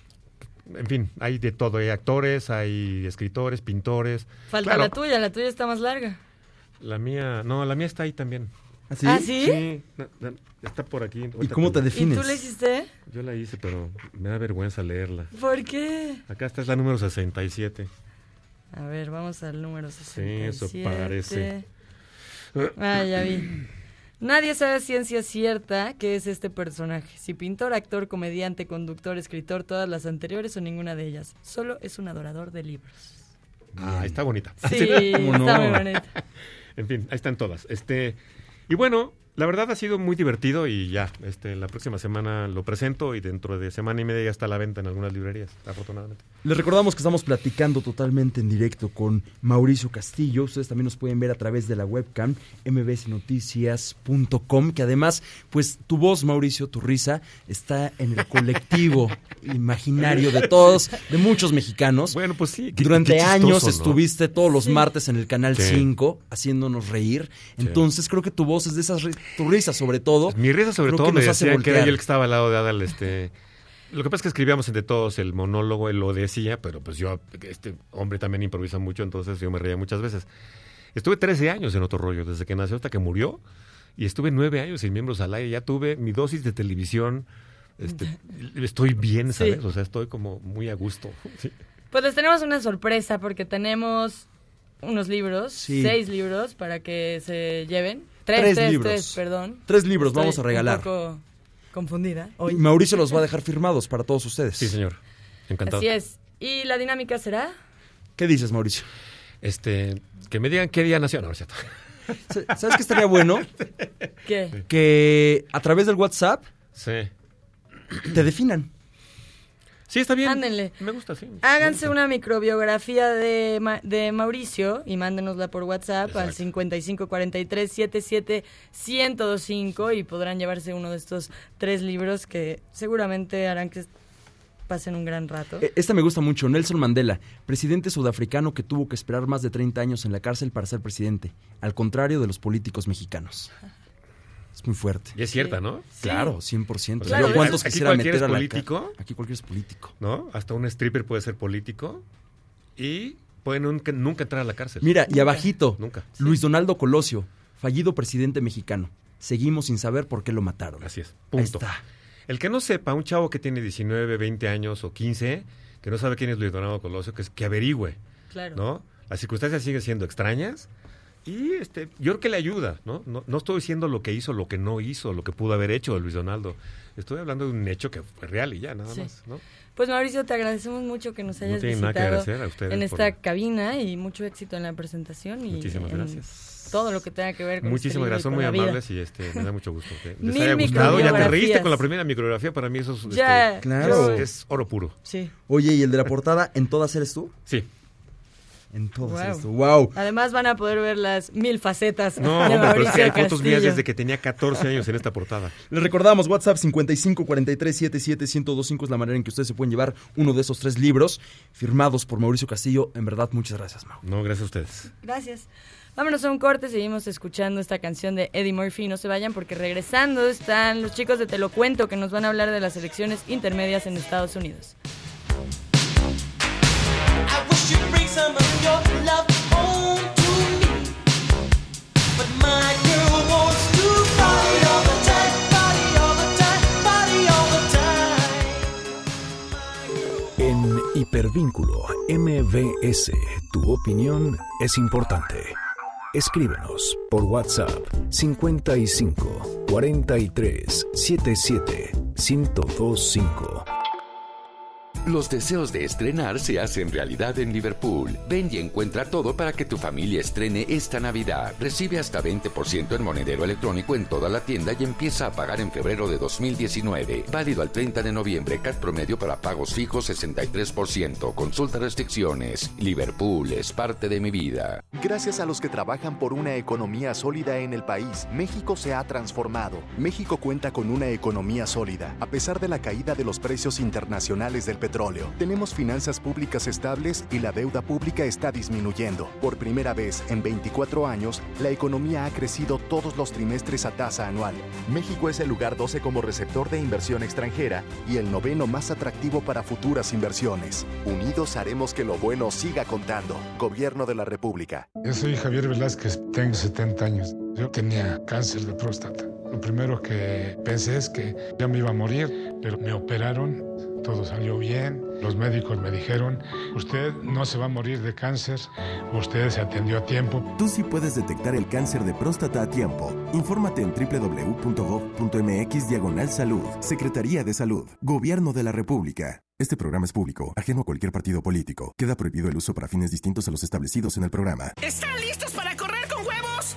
En fin, hay de todo. Hay actores, hay escritores, pintores. Falta Claro, la tuya, la tuya está más larga. la mía... No, la mía está ahí también. ¿Ah, sí? ¿Ah, sí? Sí, na- na- está por aquí. ¿Y Ahorita cómo te la- defines? ¿Y tú la hiciste? Yo la hice, pero me da vergüenza leerla. ¿Por qué? Acá está, es la número sesenta y siete. A ver, vamos al número Sí, sesenta y siete. eso parece. Ah, ya vi. Nadie sabe a ciencia cierta qué es este personaje. Si pintor, actor, comediante, conductor, escritor, todas las anteriores o ninguna de ellas. Solo es un adorador de libros. Ah, está bonita. Sí, ¿Cómo no? está muy bonita. En fin, ahí están todas. Este, y bueno, la verdad ha sido muy divertido y ya, este, la próxima semana lo presento y dentro de semana y media ya está a la venta en algunas librerías, afortunadamente. Les recordamos que estamos platicando totalmente en directo con Mauricio Castillo. Ustedes también nos pueden ver a través de la webcam eme be ese noticias punto com, que además, pues tu voz, Mauricio, tu risa, está en el colectivo imaginario de todos, de muchos mexicanos. Bueno, pues sí. Qué, Durante qué chistoso, años ¿no? estuviste todos los Sí. martes en el Canal Sí. cinco haciéndonos reír. Entonces creo que tu voz es de esas, ri- tu risa sobre todo. Mi risa sobre creo todo que me nos hace decía que era voltear. yo el que estaba al lado de Adal, este... Lo que pasa es que escribíamos entre todos el monólogo, él lo decía, pero pues yo, este hombre también improvisa mucho, entonces yo me reía muchas veces. Estuve trece años en Otro Rollo, desde que nació hasta que murió, y estuve nueve años sin Miembros al Aire. Ya tuve mi dosis de televisión, este, estoy bien, ¿sabes? Sí. O sea, estoy como muy a gusto. Sí. Pues les tenemos una sorpresa porque tenemos unos libros, Sí. seis libros para que se lleven. Tres, Tres tres, libros. tres, perdón. Tres libros Estoy vamos a regalar. Un poco confundida Y hoy. Mauricio los va a dejar firmados para todos ustedes. Sí, señor. Encantado. Así es. ¿Y la dinámica será? ¿Qué dices, Mauricio? Este, que me digan qué día nació. No, no es cierto. ¿Sabes qué estaría bueno? ¿Qué? Que a través del WhatsApp sí. te definan. Sí, está bien. Ándenle. Me gusta, sí. Háganse una microbiografía de, Ma- de Mauricio y mándenosla por WhatsApp Exacto. al cincuenta y cinco cuarenta y tres setenta y siete ciento veinticinco y podrán llevarse uno de estos tres libros que seguramente harán que pasen un gran rato. Eh, Esta me gusta mucho. Nelson Mandela, presidente sudafricano que tuvo que esperar más de treinta años en la cárcel para ser presidente, al contrario de los políticos mexicanos. Es muy fuerte. Y es cierta, ¿no? Claro, cien por ciento. O sea, Yo aquí- cuántos aquí quisieran cualquier meter a es la político. cárcel. Aquí cualquier es político. ¿No? Hasta un stripper puede ser político y puede nunca, nunca entrar a la cárcel. Mira, y Nunca. abajito, Nunca. Luis Donaldo Colosio, fallido presidente mexicano. Seguimos sin saber por qué lo mataron. Así es. Ahí Punto. está. El que no sepa, un chavo que tiene diecinueve, veinte años o quince, que no sabe quién es Luis Donaldo Colosio, que, es, que averigüe. Claro. ¿No? Las circunstancias siguen siendo extrañas y este, yo creo que le ayuda, ¿no? ¿no? No estoy diciendo lo que hizo, lo que no hizo, lo que pudo haber hecho Luis Donaldo. Estoy hablando de un hecho que fue real y ya, nada Sí. más, ¿no? Pues Mauricio, te agradecemos mucho que nos No hayas tiene nada que visitado agradecer a ustedes en por- esta cabina y mucho éxito en la presentación y Muchísimas en gracias. todo lo que tenga que ver con Muchísimas este gracias, son libro y muy con la amables vida. y este, me da mucho gusto. Que les Mil haya gustado, ya te reíste microbiografías. con la primera micrografía, para mí eso es, este, Ya, Claro. es, es oro puro. Sí. Oye, ¿y el de la portada, en todas eres tú? Sí. En todas Wow. eres tú. ¡Wow! Además van a poder ver las mil facetas No, de hombre, pero Mauricio es que hay fotos Castillo. mías desde que tenía catorce años en esta portada. Les recordamos, WhatsApp cincuenta y cinco cuarenta y tres setenta y siete ciento veinticinco es la manera en que ustedes se pueden llevar uno de esos tres libros firmados por Mauricio Castillo. En verdad, muchas gracias, Mau. No, gracias a ustedes. Gracias. Vámonos a un corte, seguimos escuchando esta canción de Eddie Murphy. No se vayan porque regresando están los chicos de Te lo cuento que nos van a hablar de las elecciones intermedias en Estados Unidos. I wish you'd bring some of your love home to me. But my girl wants to party all the time, party all the time, party all the time. En Hipervínculo M B S, tu opinión es importante. Escríbenos por WhatsApp cincuenta y cinco cuarenta y tres setenta y siete ciento veinticinco. Los deseos de estrenar se hacen realidad en Liverpool. Ven y encuentra todo para que tu familia estrene esta Navidad. Recibe hasta veinte por ciento en monedero electrónico en toda la tienda y empieza a pagar en febrero de dos mil diecinueve. Válido al treinta de noviembre. C A T promedio para pagos fijos sesenta y tres por ciento. Consulta restricciones. Liverpool es parte de mi vida. Gracias a los que trabajan por una economía sólida en el país, México se ha transformado. México cuenta con una economía sólida, a pesar de la caída de los precios internacionales del petróleo. Tenemos finanzas públicas estables y la deuda pública está disminuyendo. Por primera vez en veinticuatro años, la economía ha crecido todos los trimestres a tasa anual. México es el lugar doce como receptor de inversión extranjera y el noveno más atractivo para futuras inversiones. Unidos haremos que lo bueno siga contando. Gobierno de la República. Yo soy Javier Velázquez, tengo setenta años. Yo tenía cáncer de próstata. Lo primero que pensé es que ya me iba a morir, pero me operaron, todo salió bien. Los médicos me dijeron, usted no se va a morir de cáncer, usted se atendió a tiempo. Tú sí puedes detectar el cáncer de próstata a tiempo. Infórmate en doble u doble u doble u punto gov punto mx diagonal salud. Secretaría de Salud. Gobierno de la República. Este programa es público, ajeno a cualquier partido político. Queda prohibido el uso para fines distintos a los establecidos en el programa. ¿Están listos para correr con huevos?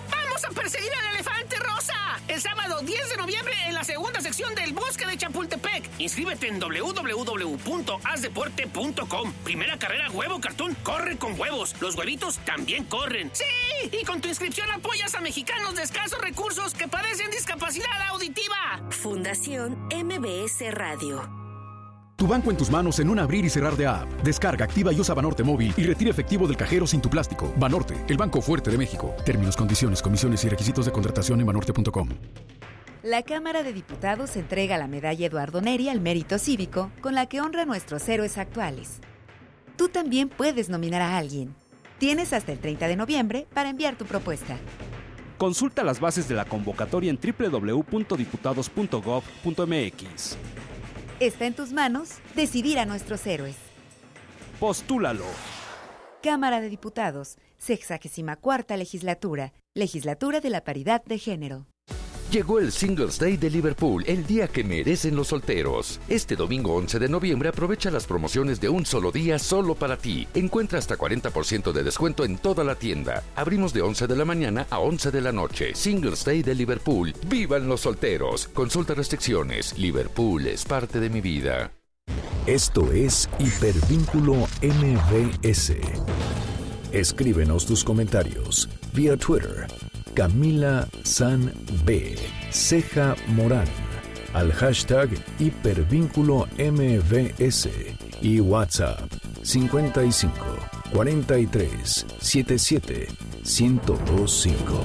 noviembre en la segunda sección del Bosque de Chapultepec. Inscríbete en doble u doble u doble u punto haz deporte punto com. Primera carrera Huevo Cartoon corre con huevos. Los huevitos también corren. ¡Sí! Y con tu inscripción apoyas a mexicanos de escasos recursos que padecen discapacidad auditiva. Fundación M B S Radio. Tu banco en tus manos en un abrir y cerrar de app. Descarga, activa y usa Banorte Móvil y retira efectivo del cajero sin tu plástico. Banorte, el banco fuerte de México. Términos, condiciones, comisiones y requisitos de contratación en banorte punto com. La Cámara de Diputados entrega la medalla Eduardo Neri al mérito cívico, con la que honra a nuestros héroes actuales. Tú también puedes nominar a alguien. Tienes hasta el treinta de noviembre para enviar tu propuesta. Consulta las bases de la convocatoria en doble u doble u doble u punto diputados punto gob punto eme equis. Está en tus manos decidir a nuestros héroes. Postúlalo. Cámara de Diputados, sexagésima cuarta legislatura, legislatura de la paridad de género. Llegó el Singles Day de Liverpool, el día que merecen los solteros. Este domingo once de noviembre aprovecha las promociones de un solo día solo para ti. Encuentra hasta cuarenta por ciento de descuento en toda la tienda. Abrimos de once de la mañana a once de la noche. Singles Day de Liverpool. ¡Vivan los solteros! Consulta restricciones. Liverpool es parte de mi vida. Esto es Hipervínculo M B S. Escríbenos tus comentarios vía Twitter. Camila San B, Ceja Morán, al hashtag Hipervínculo M B S y WhatsApp cincuenta y cinco, cuarenta y tres, setenta y siete, ciento veinticinco.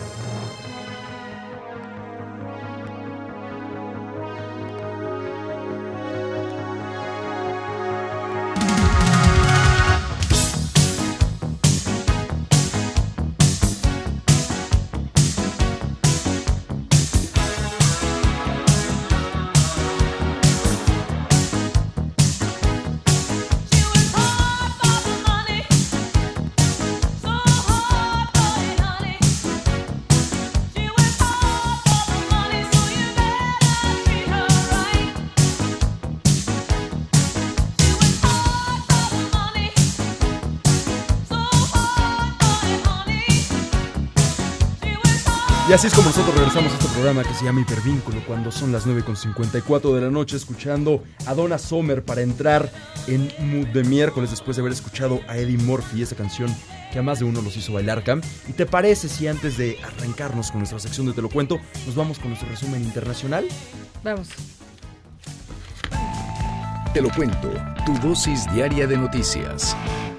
Y así es como nosotros regresamos a este programa que se llama Hipervínculo, cuando son las nueve con cincuenta y cuatro de la noche, escuchando a Donna Summer para entrar en mood de miércoles después de haber escuchado a Eddie Murphy, esa canción que a más de uno los hizo bailar, Cam. ¿Y te parece si antes de arrancarnos con nuestra sección de Te lo cuento, nos vamos con nuestro resumen internacional? Vamos. Te lo cuento, tu dosis diaria de noticias.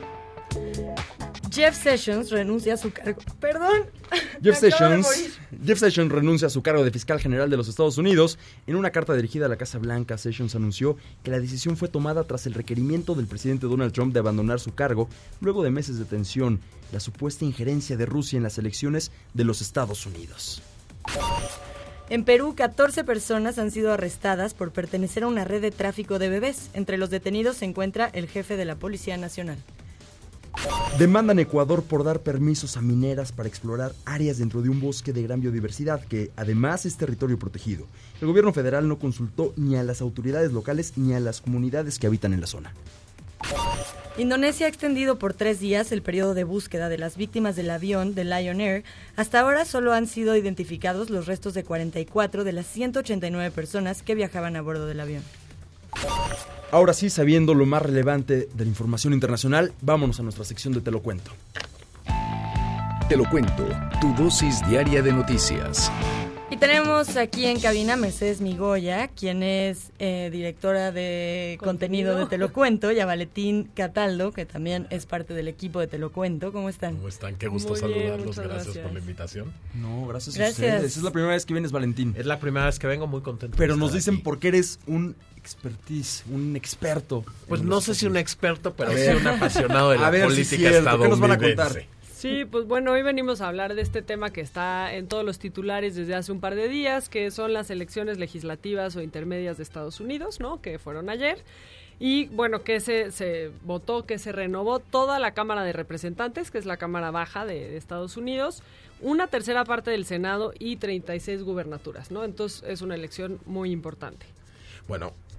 Jeff Sessions renuncia a su cargo. Perdón. Jeff Sessions, Jeff Sessions renuncia a su cargo de fiscal general de los Estados Unidos. En una carta dirigida a la Casa Blanca, Sessions anunció que la decisión fue tomada tras el requerimiento del presidente Donald Trump de abandonar su cargo luego de meses de tensión, la supuesta injerencia de Rusia en las elecciones de los Estados Unidos. En Perú, catorce personas han sido arrestadas por pertenecer a una red de tráfico de bebés. Entre los detenidos se encuentra el jefe de la Policía Nacional. Demandan Ecuador por dar permisos a mineras para explorar áreas dentro de un bosque de gran biodiversidad que además es territorio protegido. El gobierno federal no consultó ni a las autoridades locales ni a las comunidades que habitan en la zona. Indonesia ha extendido por tres días el periodo de búsqueda de las víctimas del avión de Lion Air. Hasta ahora solo han sido identificados los restos de cuarenta y cuatro de las ciento ochenta y nueve personas que viajaban a bordo del avión. Ahora sí, sabiendo lo más relevante de la información internacional, vámonos a nuestra sección de Te lo cuento. Te lo cuento, tu dosis diaria de noticias. Y tenemos aquí en cabina Mercedes Migoya, quien es eh, directora de contenido. contenido de Te lo cuento, y a Valentín Cataldo, que también es parte del equipo de Te lo cuento. ¿Cómo están? ¿Cómo están? Qué gusto Muy saludarlos. bien, gracias, gracias por la invitación. No, gracias, gracias a ustedes. Es la primera vez que vienes, Valentín. Es la primera vez que vengo, muy contento. Pero nos dicen aquí por qué eres un expertise, un experto. Pues no sé si un experto, pero sí un apasionado de la a ver, política si es cierto. estadounidense. ¿Qué nos van a contar? Sí, pues bueno, hoy venimos a hablar de este tema que está en todos los titulares desde hace un par de días, que son las elecciones legislativas o intermedias de Estados Unidos, ¿no? Que fueron ayer. Y bueno, que se, se votó, que se renovó toda la Cámara de Representantes, que es la Cámara Baja de, de Estados Unidos, una tercera parte del Senado y treinta y seis gubernaturas, ¿no? Entonces es una elección muy importante. Bueno,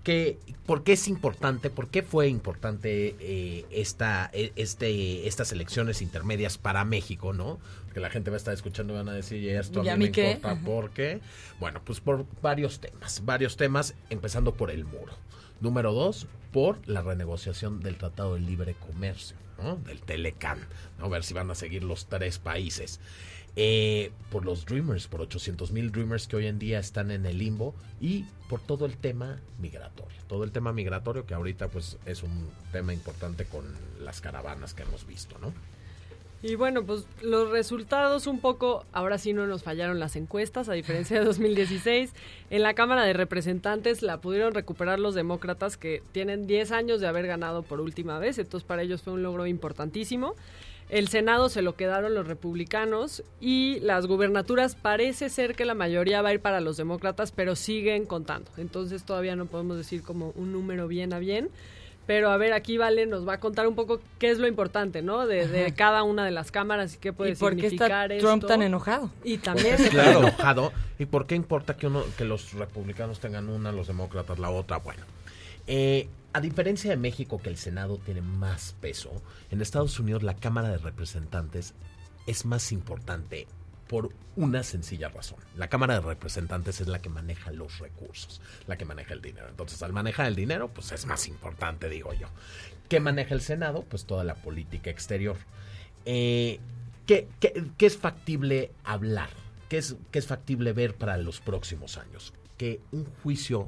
¿Qué, ¿Por qué es importante? ¿Por qué fue importante eh, esta, este, estas elecciones intermedias para México, no? Porque la gente va a estar escuchando y van a decir, ¿y esto a mí me importa? ¿Por qué? Bueno, pues por varios temas. Varios temas, empezando por el muro. Número dos, por la renegociación del Tratado de Libre Comercio, ¿no? Del Telecán, ¿no? A ver si van a seguir los tres países. Eh, por los Dreamers, por ochocientos mil Dreamers que hoy en día están en el limbo, y por todo el tema migratorio, todo el tema migratorio que ahorita pues es un tema importante con las caravanas que hemos visto, ¿no? Y bueno, pues los resultados un poco, ahora sí no nos fallaron las encuestas, a diferencia de dos mil dieciséis. En la Cámara de Representantes la pudieron recuperar los demócratas, que tienen diez años de haber ganado por última vez, entonces para ellos fue un logro importantísimo. El Senado se lo quedaron los republicanos, y las gubernaturas parece ser que la mayoría va a ir para los demócratas, pero siguen contando. Entonces todavía no podemos decir como un número bien a bien. Pero a ver, aquí Vale nos va a contar un poco qué es lo importante, ¿no? De, de cada una de las cámaras y qué puede ¿Y por qué significar está Trump esto. tan enojado? Y también claro, enojado. ¿Y por qué importa que uno, que los republicanos tengan una, los demócratas la otra? Bueno, eh, a diferencia de México, que el Senado tiene más peso, en Estados Unidos la Cámara de Representantes es más importante por una sencilla razón. La Cámara de Representantes es la que maneja los recursos, la que maneja el dinero. Entonces, al manejar el dinero, pues es más importante, digo yo. ¿Qué maneja el Senado? Pues toda la política exterior. Eh, ¿qué, qué, ¿Qué es factible hablar? ¿Qué es, qué es factible ver para los próximos años? Que un juicio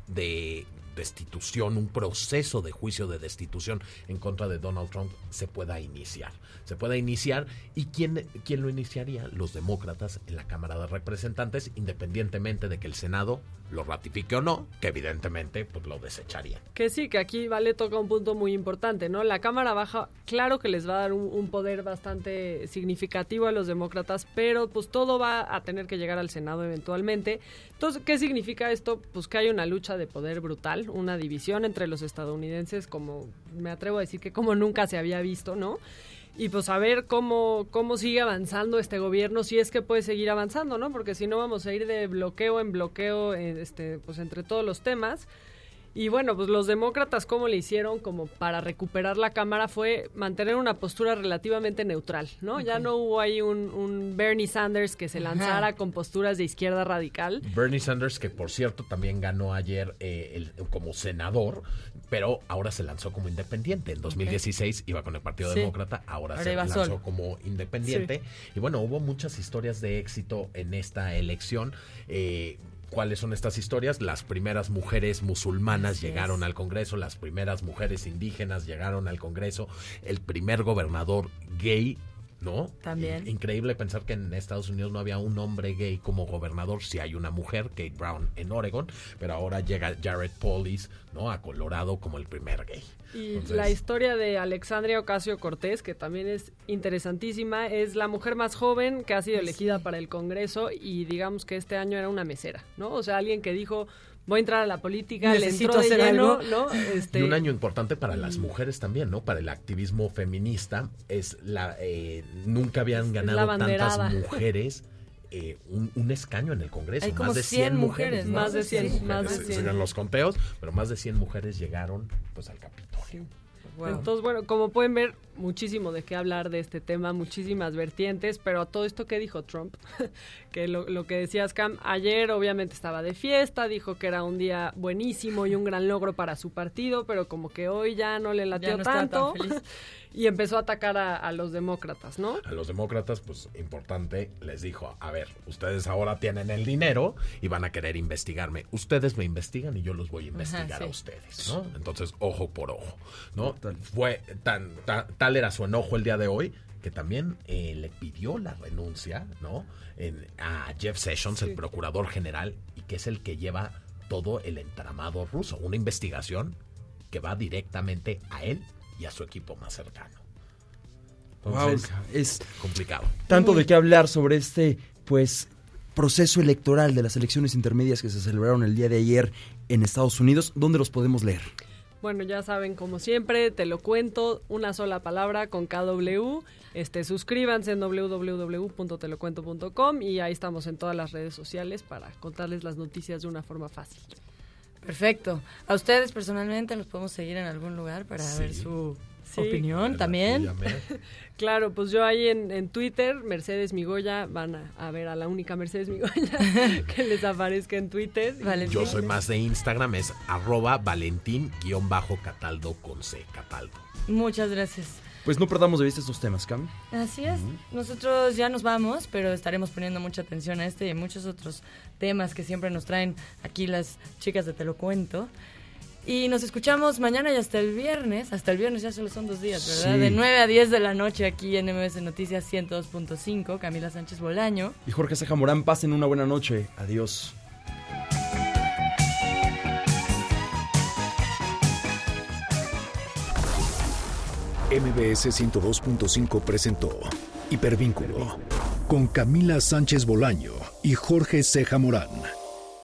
de destitución, un proceso de juicio de destitución en contra de Donald Trump se pueda iniciar. Se pueda iniciar, ¿y quién, quién lo iniciaría? Los demócratas en la Cámara de Representantes, independientemente de que el Senado lo ratifique o no, que evidentemente pues lo desecharía. Que sí, que aquí Vale toca un punto muy importante, ¿no? La Cámara Baja, claro que les va a dar un, un poder bastante significativo a los demócratas, pero pues todo va a tener que llegar al Senado eventualmente. Entonces, ¿qué significa esto? Pues que hay una lucha de poder brutal, una división entre los estadounidenses, como me atrevo a decir que como nunca se había visto, ¿no? Y pues a ver cómo, cómo sigue avanzando este gobierno, si es que puede seguir avanzando, ¿no? Porque si no vamos a ir de bloqueo en bloqueo, este, pues entre todos los temas. Y bueno, pues los demócratas, ¿cómo le hicieron como para recuperar la Cámara? Fue mantener una postura relativamente neutral, ¿no? Okay. Ya no hubo ahí un, un Bernie Sanders que se lanzara Ajá. con posturas de izquierda radical. Bernie Sanders, que por cierto también ganó ayer eh, el, como senador, pero ahora se lanzó como independiente. En dos mil dieciséis okay. iba con el Partido sí. Demócrata, ahora, ahora se lanzó solo. como independiente. Sí. Y bueno, hubo muchas historias de éxito en esta elección. Eh, ¿Cuáles son estas historias? Las primeras mujeres musulmanas Así llegaron es. al Congreso, las primeras mujeres indígenas llegaron al Congreso, el primer gobernador gay, ¿no? También. Increíble pensar que en Estados Unidos no había un hombre gay como gobernador. Sí hay una mujer, Kate Brown, en Oregon, pero ahora llega Jared Polis, ¿no? A Colorado como el primer gay. Y Entonces, la historia de Alexandria Ocasio-Cortez, que también es interesantísima, es la mujer más joven que ha sido elegida sí. para el Congreso, y digamos que este año era una mesera, ¿no? O sea, alguien que dijo, voy a entrar a la política, necesito le entró de hacer lleno, algo, ¿no? Este... Y un año importante para las mujeres también, ¿no? Para el activismo feminista, es la eh, nunca habían ganado tantas mujeres. Eh, un, un escaño en el Congreso. Hay como más de cien, cien mujeres, mujeres, más de cien, sí, más de cien. Siguen los conteos, pero más de cien mujeres llegaron pues al Capitolio. Sí. Wow. Entonces, bueno, como pueden ver, muchísimo de qué hablar de este tema, muchísimas vertientes, pero a todo esto que dijo Trump, que lo, lo que decías, Cam, ayer obviamente estaba de fiesta, dijo que era un día buenísimo y un gran logro para su partido, pero como que hoy ya no le latió no tanto tan feliz. Y empezó a atacar a, a los demócratas, ¿no? A los demócratas, pues importante, les dijo, a ver, ustedes ahora tienen el dinero y van a querer investigarme. Ustedes me investigan y yo los voy a investigar Ajá, sí. a ustedes, ¿no? Entonces, ojo por ojo, ¿no? Total. Fue tan, tan, tal era su enojo el día de hoy que también eh, le pidió la renuncia, ¿no? En, a Jeff Sessions, sí. el procurador general, y que es el que lleva todo el entramado ruso. Una investigación que va directamente a él y a su equipo más cercano. Entonces, wow, es complicado. Tanto de qué hablar sobre este, pues, proceso electoral de las elecciones intermedias que se celebraron el día de ayer en Estados Unidos. ¿Dónde los podemos leer? Bueno, ya saben, como siempre, te lo cuento, una sola palabra con K W. Este, suscríbanse en doble u doble u doble u punto te lo cuento punto com y ahí estamos en todas las redes sociales para contarles las noticias de una forma fácil. Perfecto. ¿A ustedes personalmente los podemos seguir en algún lugar para Sí. ver su Sí. opinión también? Claro, pues yo ahí en, en Twitter, Mercedes Migoya, van a, a ver a la única Mercedes Migoya que les aparezca en Twitter. Yo soy más de Instagram, es arroba valentín-cataldo con C, Cataldo. Muchas gracias. Pues no perdamos de vista estos temas, Cam. Así es. Nosotros ya nos vamos, pero estaremos poniendo mucha atención a este y a muchos otros temas que siempre nos traen aquí las chicas de Te Lo Cuento. Y nos escuchamos mañana y hasta el viernes. Hasta el viernes ya solo son dos días, ¿verdad? Sí. De nueve a diez de la noche aquí en M B S Noticias ciento dos punto cinco. Camila Sánchez Bolaño. Y Jorge Ceja Morán, pasen una buena noche. Adiós. M B S ciento dos punto cinco presentó Hipervínculo con Camila Sánchez Bolaño y Jorge Ceja Morán.